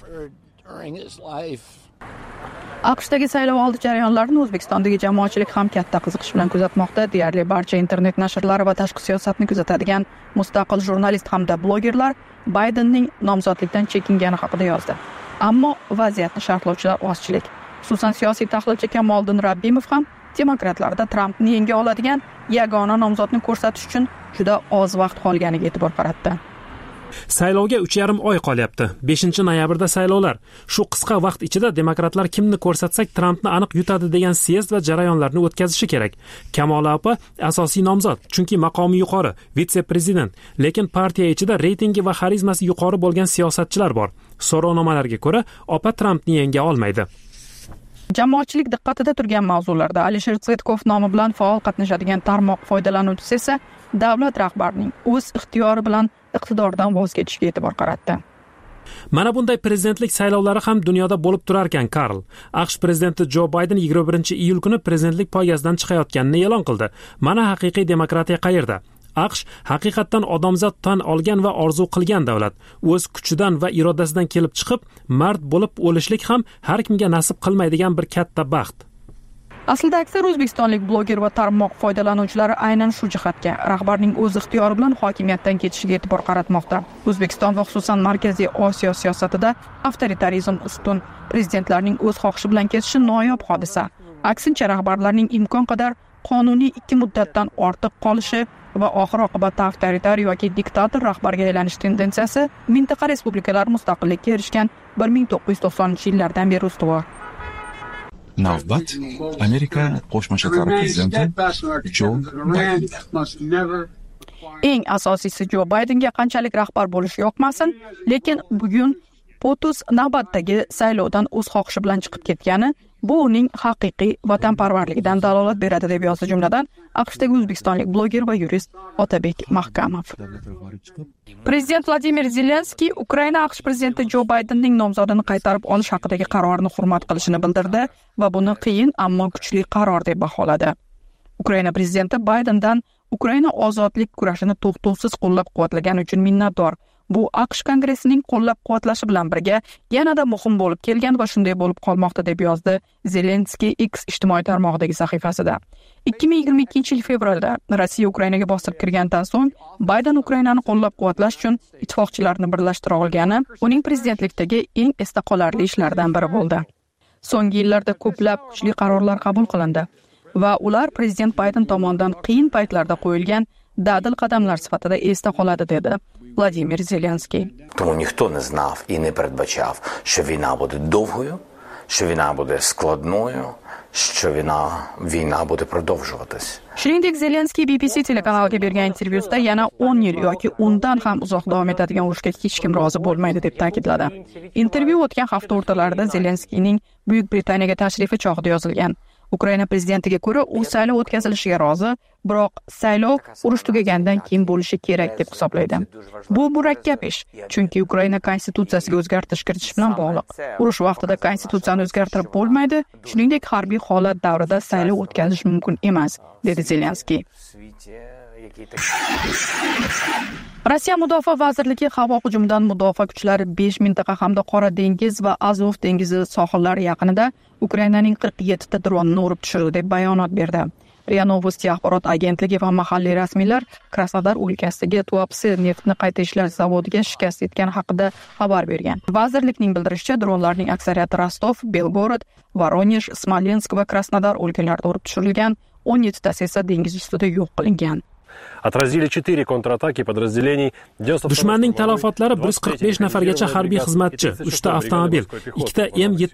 AQShdagi saylovoldi jarayonlarini O'zbekistondagi jamoatchilik ham katta qiziqish bilan kuzatmoqda. Deyarli barcha internet nashrlari va tashqi siyosatni kuzatadigan mustaqil jurnalist hamda blogerlar Baydenning nomzodlikdan chekingani haqida yozdi. Ammo vaziyatni sharhlovchilar ozchilik. Xususan, siyosiy tahlilchi Kamoliddin Rabbimov ham demokratlarda Trampni yenga oladigan yagona nomzodni ko'rsatish uchun juda oz vaqt qolganiga e'tibor qaratdi. Saylovga 3,5 oy qolyapti. 5-noyabrda saylovlar. Shu qisqa vaqt ichida demokratlar kimni ko'rsatsak Trampni aniq yutadi degan syezd va jarayonlarni o'tkazishi kerak. Kamola opa asosiy nomzod, chunki maqomi yuqori, vitse-prezident, lekin partiya ichida reytingi va xarizmasi yuqori bo'lgan siyosatchilar bor. So'rovnomalarga ko'ra, opa Trampni yenga olmaydi. Jamoatchilik diqqatida turgan mavzularda Alisher Tsvetkov nomi bilan faol qatnashadigan tarmoq foydalanuvchisi esa davlat rahbarining o'z ixtiyori bilan iqtidordan voz kechishiga e'tibor qaratdi. Mana bunday prezidentlik saylovlari ham dunyoda bo'lib turar ekan, Karl. AQSh prezidenti Jo Bayden 21-iyul kuni prezidentlik poygasidan chiqayotganini e'lon qildi. Mana haqiqiy demokratiya qayerda? AQSh haqiqatdan odamzod tan olgan va orzu qilgan davlat. O'z kuchidan va irodasidan kelib chiqib, mard bo'lib o'lishlik ham har kimga nasib qilmaydigan bir katta baxt. Aslida aksar o'zbekistonlik bloger va tarmoq foydalanuvchilari aynan shu jihatga, rahbarning o'z ixtiyori bilan hokimiyatdan ketishiga e'tibor qaratmoqda. O'zbekiston va xususan Markaziy Osiyo siyosatida avtoritarizm ustun, prezidentlarning o'z xohishi bilan ketishi noyob hodisa. Aksincha, rahbarlarning imkon qadar qonuniy 2 muddatdan ortiq qolishi va oxir oqibatda avtoritar yoki diktator rahbarga aylanish tendensiyasi mintaqa respublikalari mustaqillikka erishgan 1990-yillardan beri ustuvor. Navbat Amerika Qo'shma Shtatlari prezidenti Jo Bayden. Eng asosiysi Jo Baydenga qanchalik rahbar bo'lish yoqmasin, lekin bugun POTUS navbatdagi saylovdan o'z xohishi bilan chiqib ketgani bu uning haqiqiy vatanparvarligidan dalolat beradi deb yozdi jumladan AQShdagi o'zbekistonlik bloger va yurist Otabek Mahkamov. Prezident Vladimir Zelenskiy Ukraina AQSh prezidenti Jo Baydenning nomzodini qaytarib olish haqidagi qarorni hurmat qilishini bildirdi va buni qiyin ammo kuchli qaror deb baholadi. Ukraina prezidenti Baydendan Ukraina ozodlik kurashini to'xtovsiz qo'llab-quvvatlagani uchun minnatdor. Bu AQSh kongressining qo'llab-quvvatlashi bilan birga yanada muhim bo'lib kelgan va shunday bo'lib qolmoqda deb yozdi Zelenskiy X ijtimoiy tarmog'idagi sahifasida. 2022-yil fevralda Rossiya Ukrainaga bosib kirgandan so'ng Bayden Ukrainani qo'llab-quvvatlash uchun ittifoqchilarni birlashtira olgani uning prezidentlikdagi eng esda qolarli ishlardan biri bo'ldi. So'nggi yillarda ko'plab kuchli qarorlar qabul qilindi va ular prezident Bayden tomonidan qiyin paytlarda qo'yilgan dadil qadamlar sifatida esda qoladi dedi Владимир Зеленський. Тому ніхто не знав і не передбачав, що війна буде довгою, що війна буде складною, що війна буде продовжуватись. Shuningdek, Zelenskiy BBC telekanaliga bergan intervyusida yana 10 yil yoki undan ham uzoq davom etadigan urushga hech kim rozi bo'lmaydi deb ta'kidladi. Intervyu o'tgan hafta o'rtalarida Zelenskiyning Buyuk Britaniyaga tashrifi chog'ida yozilgan. Ukraina prezidentiga ko'ra, u saylov o'tkazilishiga rozi, biroq saylov urush tugagandan keyin bo'lishi kerak deb hisoblaydi. Bu murakkab ish, chunki Ukraina konstitutsiyasiga o'zgartirish kiritish bilan bog'liq. Urush vaqtida konstitutsiyani o'zgartirib bo'lmaydi, shuningdek harbiy holat davrida saylov o'tkazish mumkin emas, dedi Zelenskiy. Rossiya Mudofaa vazirligi havo hujumidan mudofaa kuchlari 5 mintaqa hamda Qora dengiz va Azov dengizi sohillari yaqinida Ukrainaning 47 ta dronini urib tushirdi deb bayonot berdi. RIA Novosti axborot agentligi va mahalliy rasmiylar Krasnodar o'lkasidagi Tuapse neftni qayta ishlash zavodiga shikast yetgani haqida xabar bergan. Vazirlikning bildirishicha, dronlarning aksariyati Rostov, Belgorod, Voronej, Smolensk va Krasnodar o'lkalarida urib tushirilgan, 17 tasi esa dengiz ustida yo'q qilingan. Отразили 4 контратаки подразделений. Dushmanning talofatlari 145 nafargacha harbiy xizmatchi, 3 ta avtomobil, 2 ta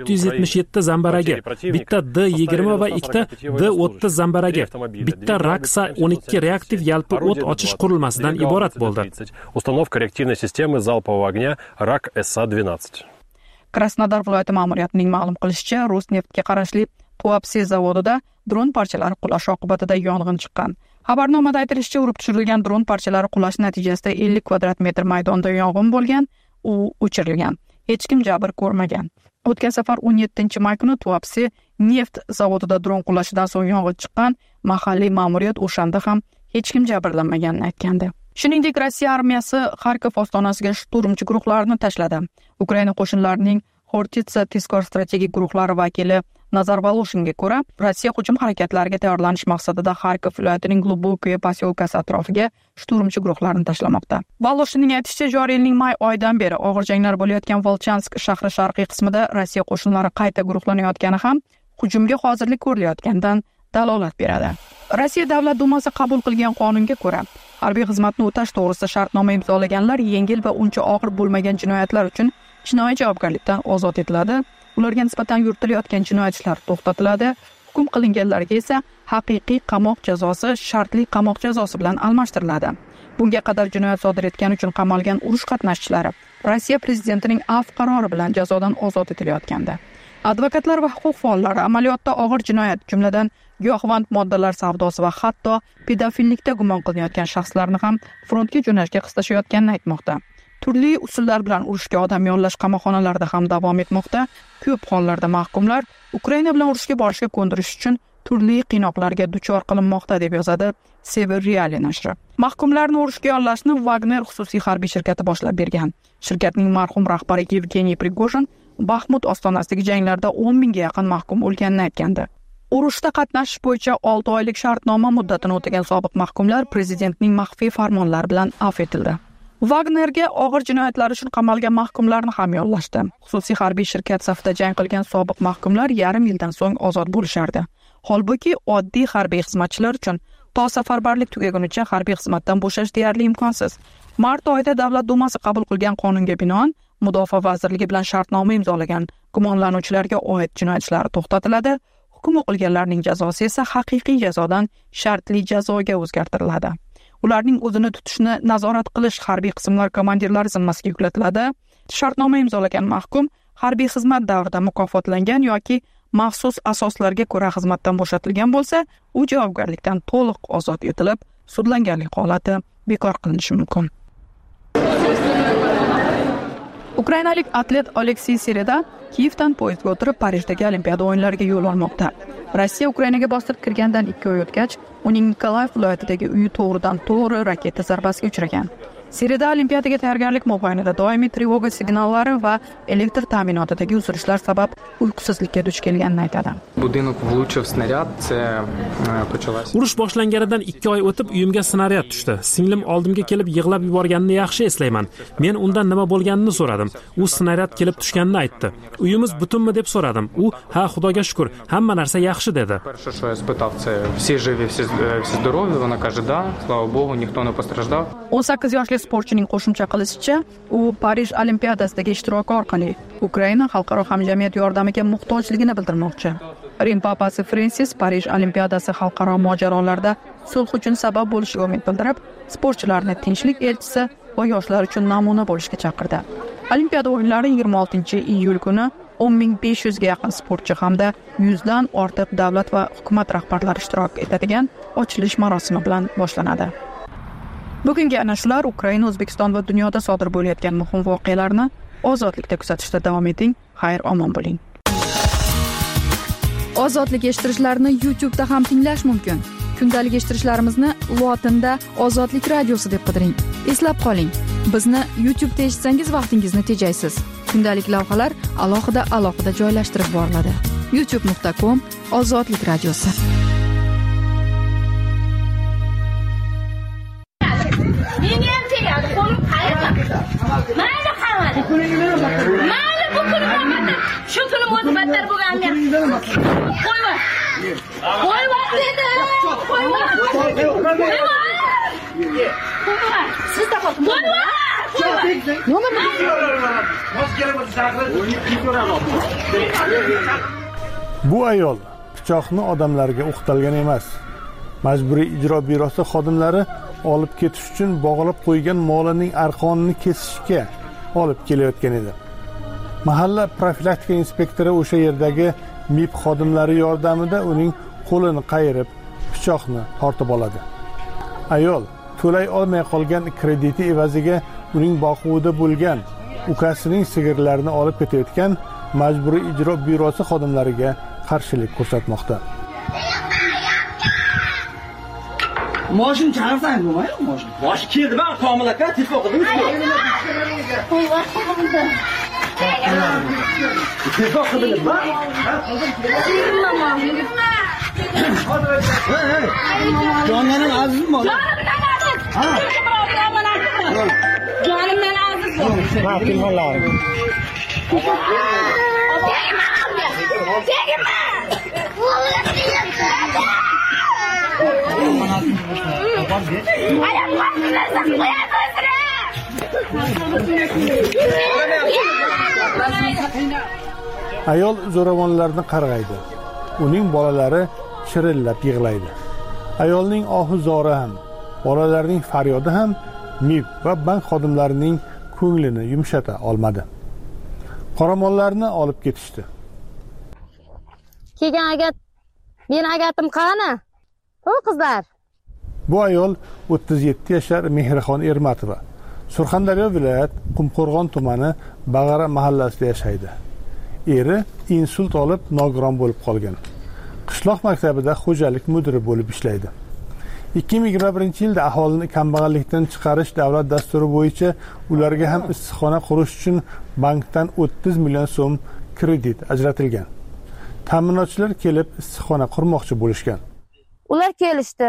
M777 zambaragi, bitta D20 va 2 ta D30 zambaragi, bitta Raksa 12 reaktiv yalpi o't ochish qurilmasidan iborat bo'ldi. Установка реактивной системы залпового огня РАК СА-12. Krasnodar viloyati ma'muriyatining ma'lum qilishicha, Rosneftga qarashli Tuapse zavodida dron parchalari qulashi oqibatida yong'in chiqqan. Xabarnomada aytilishicha, urib tushirilgan dron parchalari qulashi natijasida 50 kvadrat metr maydonda yong'in bo'lgan, u o'chirilgan. Hech kim jabr ko'rmagan. O'tgan safar 17-may kuni Tuapse neft zavodida dron qulashidan so'ng yong'in chiqqan. Mahalliy ma'muriyat o'shanda ham hech kim jabrlanmaganini aytgandi. Shuningdek, Rossiya armiyasi Xarkov ostonasiga shturmchi guruhlarini tashladi. Ukraina qo'shinlarining Hortitsa tezkor strategik guruhlari vakili Nazar Voloshinga ko'ra, Rossiya hujum harakatlariga tayyorlanish maqsadida Xarkov viloyatining Glubokye posyolkasi atrofiga shturmchi guruhlarini tashlamoqda. Voloshinning aytishicha, joriy yilning may oyidan beri og'ir janglar bo'layotgan Volchansk shahri sharqiy qismida Rossiya qo'shinlari qayta guruhlanayotgani ham hujumga hozirlik ko'rilayotganidan dalolat beradi. Rossiya Davlat dumasi qabul qilgan qonunga ko'ra, harbiy xizmatni o'tash to'g'risida shartnoma imzolaganlar yengil va uncha og'ir bo'lmagan jinoyatlar uchun jinoiy javobgarlikdan ozod etiladi. Ularga nisbatan yuritilayotgan jinoyat ishlari to'xtatiladi. Hukm qilinganlarga esa haqiqiy qamoq jazosi shartli qamoq jazosi bilan almashtiriladi. Bunga qadar jinoyat sodir etgani uchun qamalgan urush qatnashchilari Rossiya prezidentining afv qarori bilan jazodan ozod etilayotgandi. Advokatlar va huquq faollari amaliyotda og'ir jinoyat, jumladan giyohvand moddalar savdosi va hatto pedofillikda gumon qilinayotgan shaxslarni ham frontga jo'nashga qistashayotganini aytmoqda. Turli usullar bilan urushga odam yollash qamoqxonalarida ham davom etmoqda. Ko'p hollarda mahkumlar Ukraina bilan urushga borishga ko'ndirish uchun turli qiynoqlarga duchor qilinmoqda deb yozadi Sever Reali nashri. Mahkumlarni urushga yollashni Wagner xususiy harbiy shirkati boshlab bergan. Shirkatning marhum rahbari Yevgeniy Prigozhin Baxmut ostonasidagi janglarda 10 mingga yaqin mahkum o'lganini aytgandi. Urushda qatnashish bo'yicha 6 oylik shartnoma muddatini o'tagan sobiq mahkumlar prezidentning maxfiy farmonlari bilan afv etildi. Wagnerga og'ir jinoyatlar uchun qamalgan mahkumlarni ham yollashdi. Xususiy harbiy shirkat safida jang qilgan sobiq mahkumlar yarim yildan so'ng ozod bo'lishardi. Holbuki oddiy harbiy xizmatchilar uchun to safarbarlik tugagunicha harbiy xizmatdan bo'shash deyarli imkonsiz. Mart oyida Davlat dumasi qabul qilgan qonunga binoan Mudofaa vazirligi bilan shartnoma imzolagan gumonlanuvchilarga oid jinoyat ishlari to'xtatiladi. Hukm o'qilganlarning jazosi esa haqiqiy jazodan shartli jazoga o'zgartiriladi. Ularning o'zini tutishni nazorat qilish harbiy qismlar komandirlari zimmasiga yuklatiladi. Shartnoma imzolagan mahkum harbiy xizmat davrida mukofotlangan yoki maxsus asoslarga ko'ra xizmatdan bo'shatilgan bo'lsa, u javobgarlikdan to'liq ozod etilib, sudlanganlik holati bekor qilinishi mumkin. Ukrainalik atlet Oleksiy Sereda Kiyevdan poyezdga o'tirib Parijdagi Olimpiada o'yinlariga yo'l olmoqda. Rossiya Ukrainaga bostirib kirgandan 2 oy o'tgach, uning Nikolayev viloyatidagi uyi to'g'ridan-to'g'ri raketa zarbasiga uchragan. Sereda Olimpiadaga tayyorgarlik mobaynida doimiy trevoga signallari va elektr ta'minotidagi uzilishlar sabab uyqusizlikka duch kelganini aytadi. Urush boshlanganidan 2 oy o'tib uyimga snaryad tushdi. Singlim oldimga kelib yig'lab yuborganini yaxshi eslayman. Men undan nima bo'lganini so'radim. U snaryad kelib tushganini aytdi. Uyimiz butunmi deb so'radim. U ha, Xudoga shukr, hamma narsa yaxshi dedi. 18 yoshli sportchining qo'shimcha qilishicha, u Parij Olimpiadasidagi ishtiroki orqali Ukraina xalqaro hamjamiyat yordamiga muhtojligini bildirmoqchi. Rim papasi Fransis Parij Olimpiadasi xalqaro mojarolarda sulh uchun sabab bo'lishiga umid bildirib, sportchilarni tinchlik elchisi va yoshlar uchun namuna bo'lishga chaqirdi. Olimpiada o'yinlari 26-iyul kuni 10.500 ga yaqin sportchi hamda 100 dan ortiq davlat va hukumat rahbarlari ishtirok etadigan ochilish marosimi bilan boshlanadi. Bugungi ana shular. Ukraina, O'zbekiston va dunyoda sodir bo'layotgan muhim voqealarni ozodlikda kuzatishda davom eting. Xayr, omon bo'ling. Ozodlik eshittirishlarni YouTube'da ham tinglash mumkin. Kundalik eshittirishlarimizni lotinda Ozodlik radiosi deb qidiring. Eslab qoling, bizni YouTube'da eshitsangiz vaqtingizni tejaysiz. Kundalik lavhalar alohida joylashtirib boriladi. youtube.com/Ozodlik radiosi. Shu kunim o'zi battar bo'lganga. Qo'yma. Qo'yma dedi. Qo'yma. Siz da qo'yma. Bu ayol pichoqni odamlarga o'qtalgan emas. Majburiy ijro byurosi xodimlari olib ketish uchun bog'lab qo'ygan molining arqonini kesishga olib kelayotgan edi. Mahalla profilaktika inspektori o'sha yerdagi MIB xodimlari yordamida uning qo'lini qayirib, pichoqni tortib oladi. Ayol to'lay olmay qolgan krediti evaziga uning boquvida bo'lgan ukasining sigirlarini olib ketayotgan majburiy ijro byurosi xodimlariga qarshilik ko'rsatmoqda. Moshin chaqirsangiz bo'lmaydi, moshin. Mosh keldi, men Komil aka telefon qildim. Telefon qildim. Jonlarim azizmi? Jonimdan aziz. Ha, telefonlarim. Ayol zo'ravonlarni qarg'aydi. Uning bolalari chirillab yig'laydi. Ayolning ohu-zori ham, bolalarning faryodi ham MIB va bank xodimlarining ko'nglini yumshata olmadi. Qoramollarni olib ketishdi. Kelgan agat, men agatim qani? O qizlar. Bu ayol 37 yashar Mehrixon Ermatova. Surxondaryo viloyat Qumqo'rg'on tumani Bag'ara mahallasida yashaydi. Eri insult olib nogiron bo'lib qolgan. Qishloq maktabida xo'jalik mudiri bo'lib ishlaydi. 2021-yilda aholini kambag'allikdan chiqarish davlat dasturi bo'yicha ularga ham issiqxona qurish uchun bankdan 30 million so'm kredit ajratilgan. Ta'minotchilar kelib issiqxona qurmoqchi bo'lishgan. Ular kelishdi.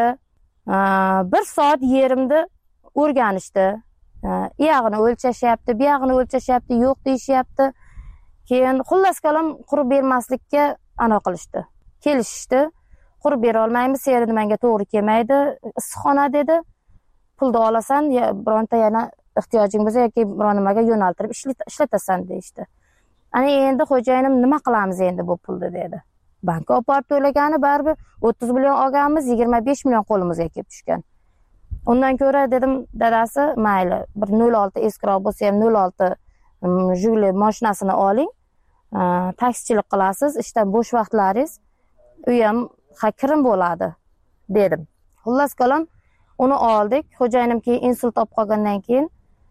1 soat yerimni o'rganishdi. Iyog'ini o'lchashyapti, bu yog'ini o'lchashyapti, yo'q deyishyapti. Keyin xullas kalom qurib bermaslikka ano qilishdi. Kelishishdi. Qurib bera olmaymiz, seri menga to'g'ri kelmaydi. Issiqxona dedi. Pulni olasan, bironta yana ehtiyojing bo'lsa yoki biron nimaga yo'naltirib ishlatasan deydi. Ana endi xo'jayinim nima qilamiz endi bu pulni dedi. Bankka olib borib to'lagani baribir 30 million olganmiz, 25 million qo'limizga kelib tushgan. Undan ko'ra dedim, dadasi, mayli, bir 06 eskrov bo'lsa ham 06 Jiguli mashinasini oling. Taksichilik qilasiz, ishdan bo'sh vaqtlaringiz u ham kirim bo'ladi dedim. Xullas kalom uni oldik. Xo'jayinim keyin insult olib qolgandan keyin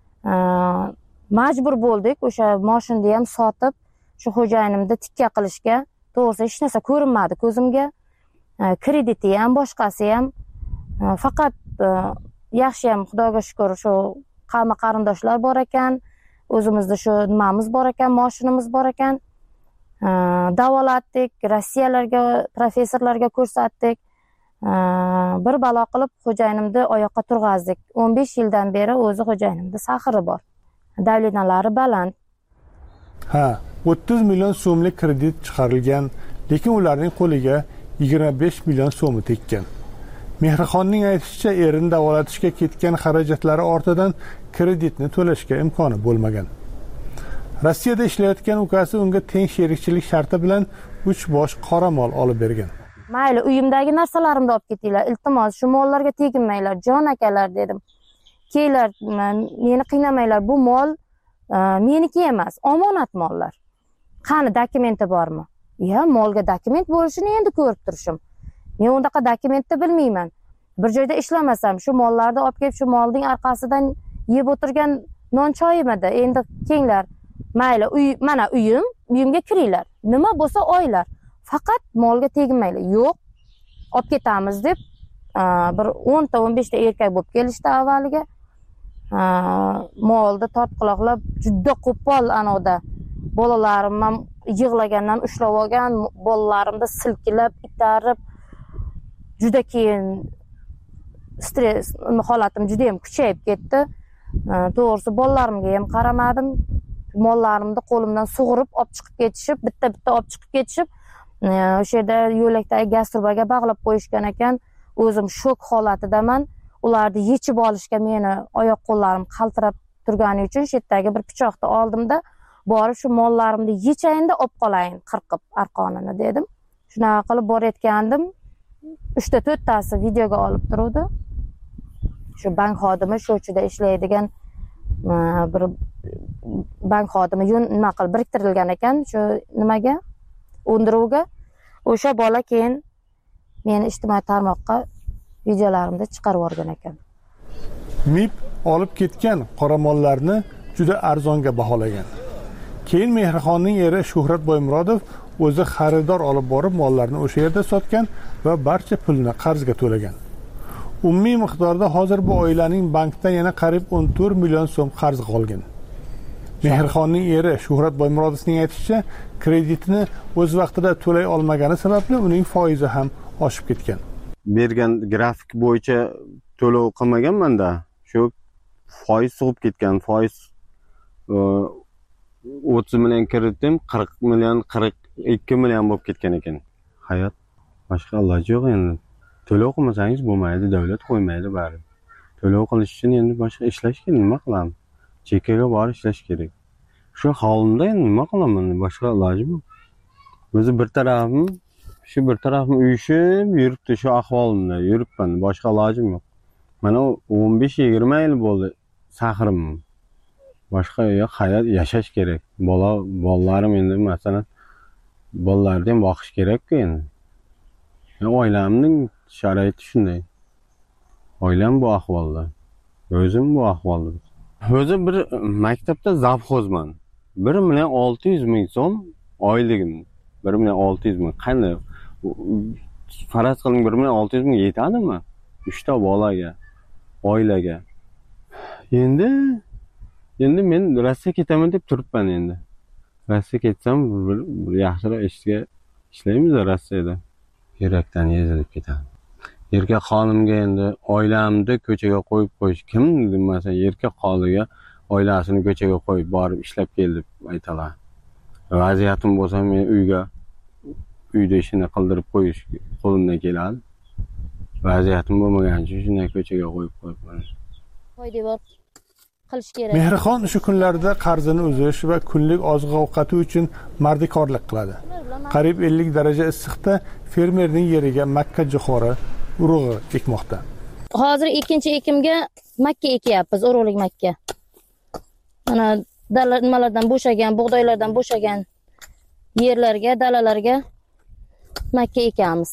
majbur bo'ldik o'sha mashinani ham sotib, shu xo'jayinimni tikka qilishga. To'g'risi hech narsa ko'rinmadi ko'zimga. Krediti ham, boshqasi ham. Faqat yaxshi ham Xudoga shukr shu qavmi qarindoshlar bor ekan, o'zimizda shu nimamiz bor ekan, mashinamiz bor ekan. Davolatdik, Rossiyalarga, professorlarga ko'rsatdik. Bir balo qilib xo'jayinimni oyoqqa turg'azdik. 15 yildan beri o'zi xo'jayinimda sahri bor. Davlatnalari baland. Ha, 30 million so'mlik kredit chiqarilgan, lekin ularning qo'liga 25 million so'mi tekkan. Mehrixonning aytishicha, erini davolatishga ketgan xarajatlari ortidan kreditni to'lashga imkoni bo'lmagan. Rossiyada ishlayotgan ukasi unga teng sherikchilik sharti bilan 3 bosh qoramol olib bergan. Mayli, uyimdagi narsalarimni olib ketinglar. Iltimos, shu mollarga teginmanglar, jon akalar dedim. Keylar, meni qiynamanglar. Bu mol meniki emas, omonat mollar. Qani dokumenti bormi? Ya, molga dokument bo'lishini endi ko'rib turishim. Men undaqa dokumentni bilmayman. Bir joyda ishlamasam, shu mollarni olib kelib, shu molning orqasidan yeb o'tirgan non choyimidi. Endi kenglar, mayli, mana uyimga kiringlar. Nima bo'lsa oylar. Faqat molga teginmanglar. Yo'q, olib ketamiz deb bir 10-15 ta erkak bo'lib kelishdi avvaliga. Molda tortqiloqlab juda qo'pol anoda. Bolalarim ham yig'lagandan ushlab olgan, bolalarimni silkilab, itarib juda keyin stress holatim juda ham kuchayib ketdi. To'g'risi bolalarimga ham qaramadim. Mollarimni qo'limdan sug'urib olib chiqib ketishib, bitta olib chiqib ketishib, o'sha yerda yo'lakdagi gaz turbaga bog'lab qo'yishgan ekan. O'zim shok holatidaman. Ularni yechib olishga meni oyoq qo'llarim qaltirab turgani uchun shu yerdagi bir pichoqni oldimda, borib shu mollarimni yechayin-da olib qolayin, qirqib arqonini dedim. Shunaqa qilib borayotgandim. 3-4 tasi videoga olib turuvdi. Shu bank xodimi sho'chida ishlaydigan bir bank xodimi nima qilib biriktirilgan ekan shu nimaga, undiruvga. O'sha bola keyin meni ijtimoiy tarmoqqa videolarimda chiqarib yuborgan ekan. MIB olib ketgan qoramollarni juda arzonga baholagan. Keyin Mehrixonning eri Shuhrat Boymurodov o'zi xaridor olib borib mollarni o'sha yerda sotgan va barcha pulni qarzga to'lagan. Umumiy miqdorda hozir bu oilaning bankda yana qariyb 14 million so'm qarz qolgan. Mehrixonning eri Shuhrat Boymurodovning aytishicha, kreditini o'z vaqtida to'lay olmagani sababli uning foizi ham oshib ketgan. Bergan grafik bo'yicha to'lov qilmaganman-da, shu foiz sig'ib ketgan. Foiz 30 million kreditim 40 million, 42 million bo'lib ketgan ekan. Hayot boshqa iloji yo'q endi. To'lov qilmasangiz bo'lmaydi, davlat qo'ymaydi bari. To'lov qilish uchun endi boshqa ishlash kerak, nima qilamiz? Chekkaga borib ishlash kerak. Shu holimda endi nima qilaman? Boshqa iloji yo'q. O'zi bir tarafim uyushib yuribdi, shu ahvolimda yuribman. Boshqa ilojim yo'q. Mana 15-20 yil bo'ldi sahrim. Boshqa yo'q, hayot yashash kerak. Bolalarim endi masalan bolalarni ham boqish kerak-ku endi. Oilamning sharoiti shunday. Oilam bu ahvolda. O'zim bu ahvolda. O'zim bir maktabda zavxozman. 1,6 million so'm oyligim. 1,6 million. Qanday? Faraz qiling 1,6 million yetadimi? 3 ta bolaga, oilaga. Endi men Rossiyaga ketaman deb turibman endi. Rossiyaga ketsam bir yaxshiroq ishga ishlaymiz Rossiyada. Yurakdan ezilib ketadi. Erkak xonimga endi oilamni ko'chaga qo'yib qo'yish kim demasa erkak xoliga oilasini ko'chaga qo'yib borib ishlab kel deb aytalar. Vaziyatim bo'lsa men uyda ishini qildirib qo'yish qo'limdan keladi. Vaziyatim bo'lmagani uchun shunday ko'chaga qo'yib qo'yibman. Foyda bor qilish kerak. Mehrixon shu kunlarda qarzini uzish va kunlik oziq-ovqati uchun mardikorlik qiladi. Qariyb 50 daraja issiqda fermerning yeriga makka jo'xori urug'i ekmoqda. Hozir ikkinchi ekimga makka ekyapmiz, urug'lik makka. Mana nimalardan bo'shagan, bug'doylardan bo'shagan yerlarga, dalalarga makka ekamiz.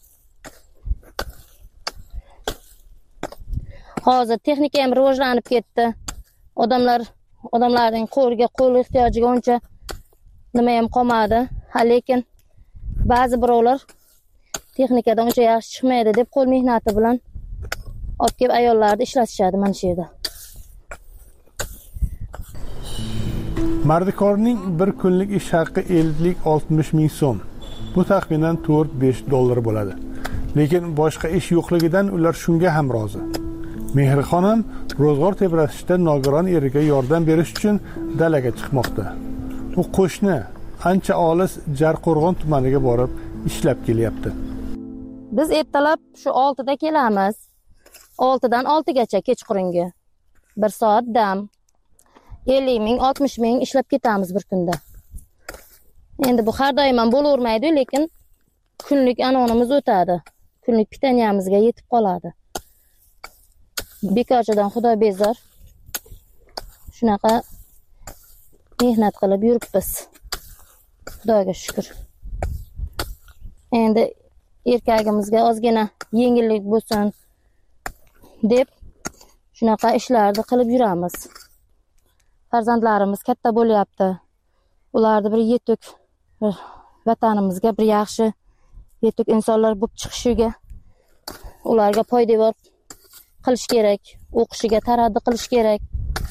Hozir texnika ham rivojlanib ketdi. Odamlarning qo'l ehtiyojiga uncha nima ham qolmadi. Lekin ba'zi birovlar texnikadan uncha yaxshi chiqmaydi deb qo'l mehnati bilan olib kelib ayollarni ishlatishadi mana shu yerda. Mardikorning bir kunlik ish haqi 50-60 ming so'm. Bu taxminan $4-5 bo'ladi. Lekin boshqa ish yo'qligidan ular shunga ham rozi. Mehrixon ham ro'zg'or tebratishda nogiron eriga yordam berish uchun dalaga chiqmoqda. U qo'shni ancha olis Jarqo'rg'on tumaniga borib ishlab kelyapti. Biz ertalab shu 6 da kelamiz. 6 dan 6 gacha kechqurungi. 1 soat dam. 50 ming, 60 ming ishlab ketamiz bir kunda. Endi bu har doim ham bo'lavermaydi, lekin kunlik anonimiz o'tadi. Kunlik pitanyamizga yetib qoladi. Bekorchidan xudo bezor. Shunaqa mehnat qilib yuribmiz. Xudoga shukr. Endi erkagimizga ozgina yengillik bo'lsin deb shunaqa ishlarni qilib yuramiz. Farzandlarimiz katta bo'lyapti. Ularni bir yetuk vatanimizga bir yaxshi yetuk insonlar bo'lib chiqishiga ularga poydevor qilish kerak, o'qishiga taraddi qilish kerak.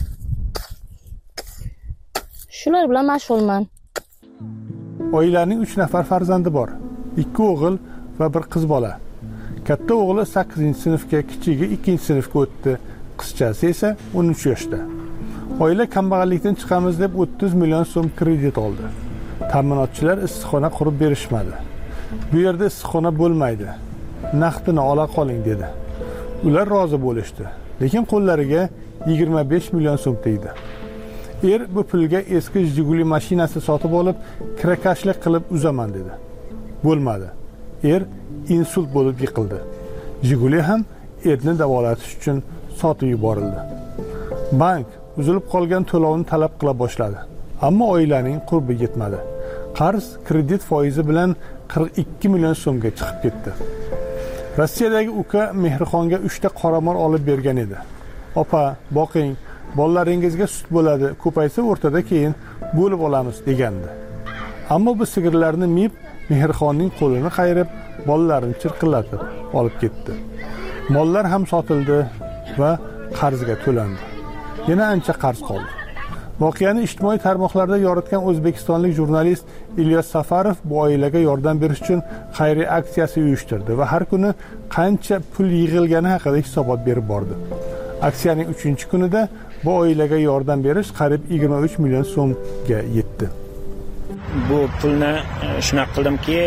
Shular bilan mashg'ulman. Oilaning 3 nafar farzandi bor. 2 o'g'il va 1 qiz bola. Katta o'g'li 8-sinfga, kichigi 2-sinfga o'tdi. Qizchasi esa 13 yoshda. Oila kambag'allikdan chiqamiz deb 30 million so'm kredit oldi. Ta'minotchilar issiqxona qurib berishmadi. Bu yerda issiqxona bo'lmaydi. Naqdini ola qoling dedi. Ular rozi bo'lishdi, lekin qo'llariga 25 million so'm tegdi. Bu pulga eski Jiguli mashinasi sotib olib, kirakashlik qilib uzaman dedi. Bo'lmadi. Insult bo'lib yiqildi. Jiguli ham erni davolatish uchun sotib yuborildi. Bank uzilib qolgan to'lovni talab qila boshladi, ammo oilaning qurbi yetmadi. Qarz kredit foizi bilan 42 million so'mga chiqib ketdi. Rossiyadagi uka Mehrixonga 3 ta qoramol olib bergan edi. Opa, boqing, bolalaringizga sut bo'ladi, ko'paysa o'rtada keyin bo'lib olamiz degandi. Ammo bu sigirlarni mib Mehrixonning qo'lini qayirib, bolalarini chirqillatib olib ketdi. Mollar ham sotildi va qarzga to'landi. Yana ancha qarz qoldi. Voqeani ijtimoiy tarmoqlarda yoritgan o'zbekistonlik jurnalist Ilyos Safarov bu oilaga yordam berish uchun xayriya aksiyasi uyushtirdi va har kuni qancha pul yig'ilgani haqida hisobot berib bordi. Aksiyaning 3-kunida bu oilaga yordam berish qariyb 23 million so'mga yetdi. Bu pulni shunaqa qildimki,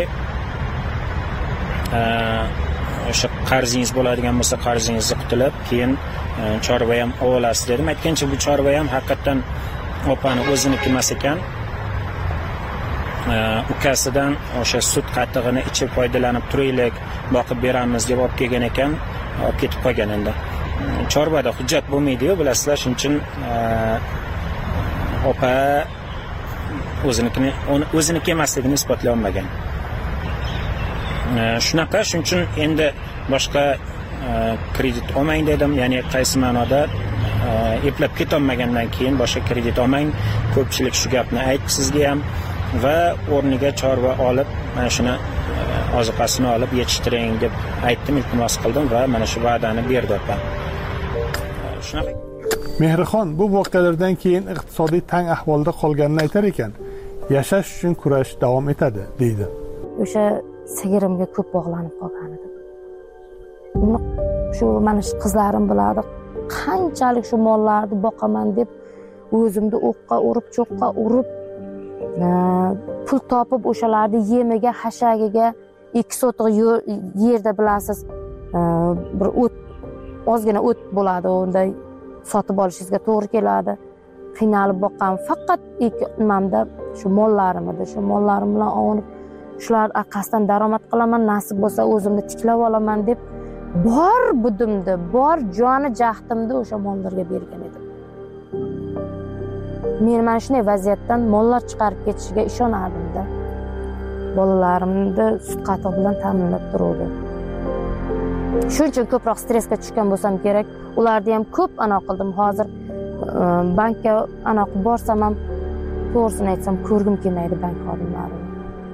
o'sha qarzingiz bo'ladigan bo'lsa qarzingizni qutulib, keyin chorva ham olasiz dedim. Aytgancha bu chorva ham haqiqatan opani o'ziniki emas ekan. Ukasidan o'sha sut qatig'ini ichib foydalanib turaylik, boqib beramiz deb olib kelgan ekan, olib ketib qolgan endi. Chorvada hujjat bo'lmaydi-ku, bilasizlar, shuning uchun opa o'ziniki emasligini isbotlay olmagan. Shunaqa, shuning uchun endi boshqa kredit olmang dedim, ya'ni qaysi ma'noda eplab ketolmagandan keyin boshqa kredit olmang, ko'pchilik shu gapni aytdi sizga ham va o'rniga chorva olib, mana shuni oziqasini olib yetishtiring deb aytdim, iltimos qildim va mana shu va'dani berdi opa. Shunaqa. Mehrixon bu voqealardan keyin iqtisodiy tang ahvolda qolganini aytar ekan, yashash uchun kurash davom etadi deydi. O'sha sigirimga ko'p bog'lanib qolgan edim. Shu mana shu qizlarim biladi, qanchalik shu mollarni boqaman deb o'zimni o'qqa urib, cho'qqa urib, pul topib o'shalarni yemiga, hashagiga 2 sotiq yerda bilasiz, bir ozgina o't bo'ladi, unday sotib olishingizga to'g'ri keladi. Qiynalib boqqan, faqat nimamda shu mollarim edi. Shu mollarim bilan ovunib, shular orqasidan daromad qilaman, nasib bo'lsa o'zimni tiklab olaman deb bor budimni, bor joni jahdimni o'sha mollarga bergan edim. Men mana shunday vaziyatdan mollar chiqarib ketishiga ishonardim-da. Bolalarimni sut qatiq bilan ta'minlab turuvdi. Shuning uchun ko'proq stressga tushgan bo'lsam kerak. Ularni ham ko'p anaqa qildim. Hozir bankka anaqa borsam ham, to'g'risini aytsam, ko'rgim kelmaydi bank xodimlarini.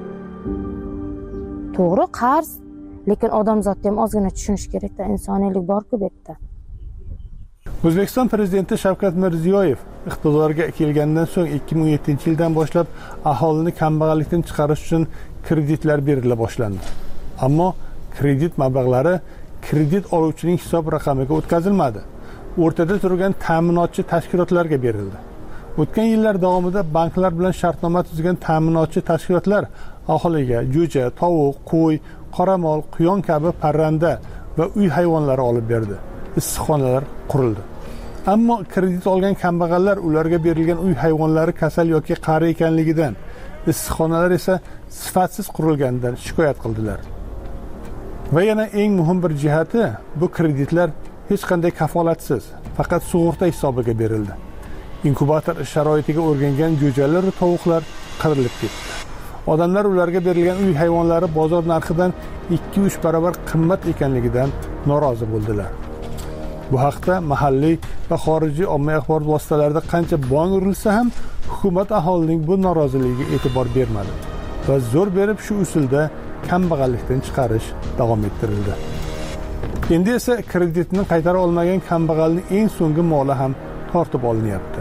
To'g'ri, qarz, lekin odamzodni ham ozgina tushunish kerak-da, insoniylik bor-ku bu yerda. O'zbekiston prezidenti Shavkat Mirziyoyev iqtidorga kelgandan so'ng 2017-yildan boshlab aholini kambag'allikdan chiqarish uchun kreditlar berila boshlandi. Ammo kredit mablag'lari kredit oluvchining hisob raqamiga o'tkazilmadi. O'rtada turgan ta'minotchi tashkilotlarga berildi. O'tgan yillar davomida banklar bilan shartnoma tuzgan ta'minotchi tashkilotlar aholiga jo'ja, tovuq, qo'y, qoramol, quyon kabi parranda va uy hayvonlari olib berdi. Issiqxonalar qurildi. Ammo kredit olgan kambag'allar ularga berilgan uy hayvonlari kasal yoki qari ekanligidan, issiqxonalar esa sifatsiz qurilganidan shikoyat qildilar. Va yana eng muhim bir jihati, bu kreditlar hech qanday kafolatsiz, faqat sug'urta hisobiga berildi. Inkubator sharoitiga o'rgangan jo'jalar va tovuqlar qirilib ketdi. Odamlar ularga berilgan uy hayvonlari bozor narxidan 2-3 barobar qimmat ekanligidan norozi bo'ldilar. Bu haqda mahalliy va xorijiy ommaviy axborot vositalarida qancha bong urilsa ham hukumat aholining bu noroziligiga e'tibor bermadi va zo'r berib shu usulda kambag'allikdan chiqarish davom ettirildi. Endi esa kreditini qaytara olmagan kambag'alning eng so'nggi moli ham tortib olinyapti.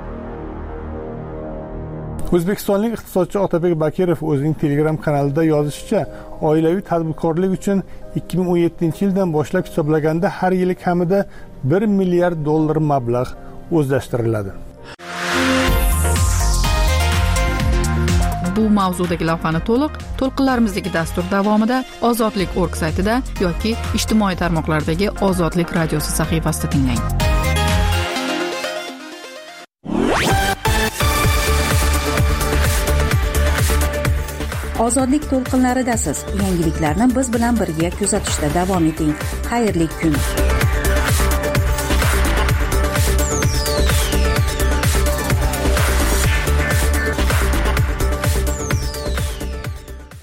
O'zbekistonlik iqtisodchi Otabek Bakirov o'zining Telegram kanalida yozishicha, oilaviy tadbirkorlik uchun 2017-yildan boshlab hisoblaganda har yili kamida $1 milliard mablag' o'zlashtiriladi. Bu mavzudagi lavhani to'lqinlarimizdagi dastur davomida ozodlik.org saytida yoki ijtimoiy tarmoqlardagi Ozodlik radiosi sahifasida tinglang. Ozodlik to'lqinlaridasiz. Yangiliklarni biz bilan birga kuzatishda davom eting. Xayrli kun.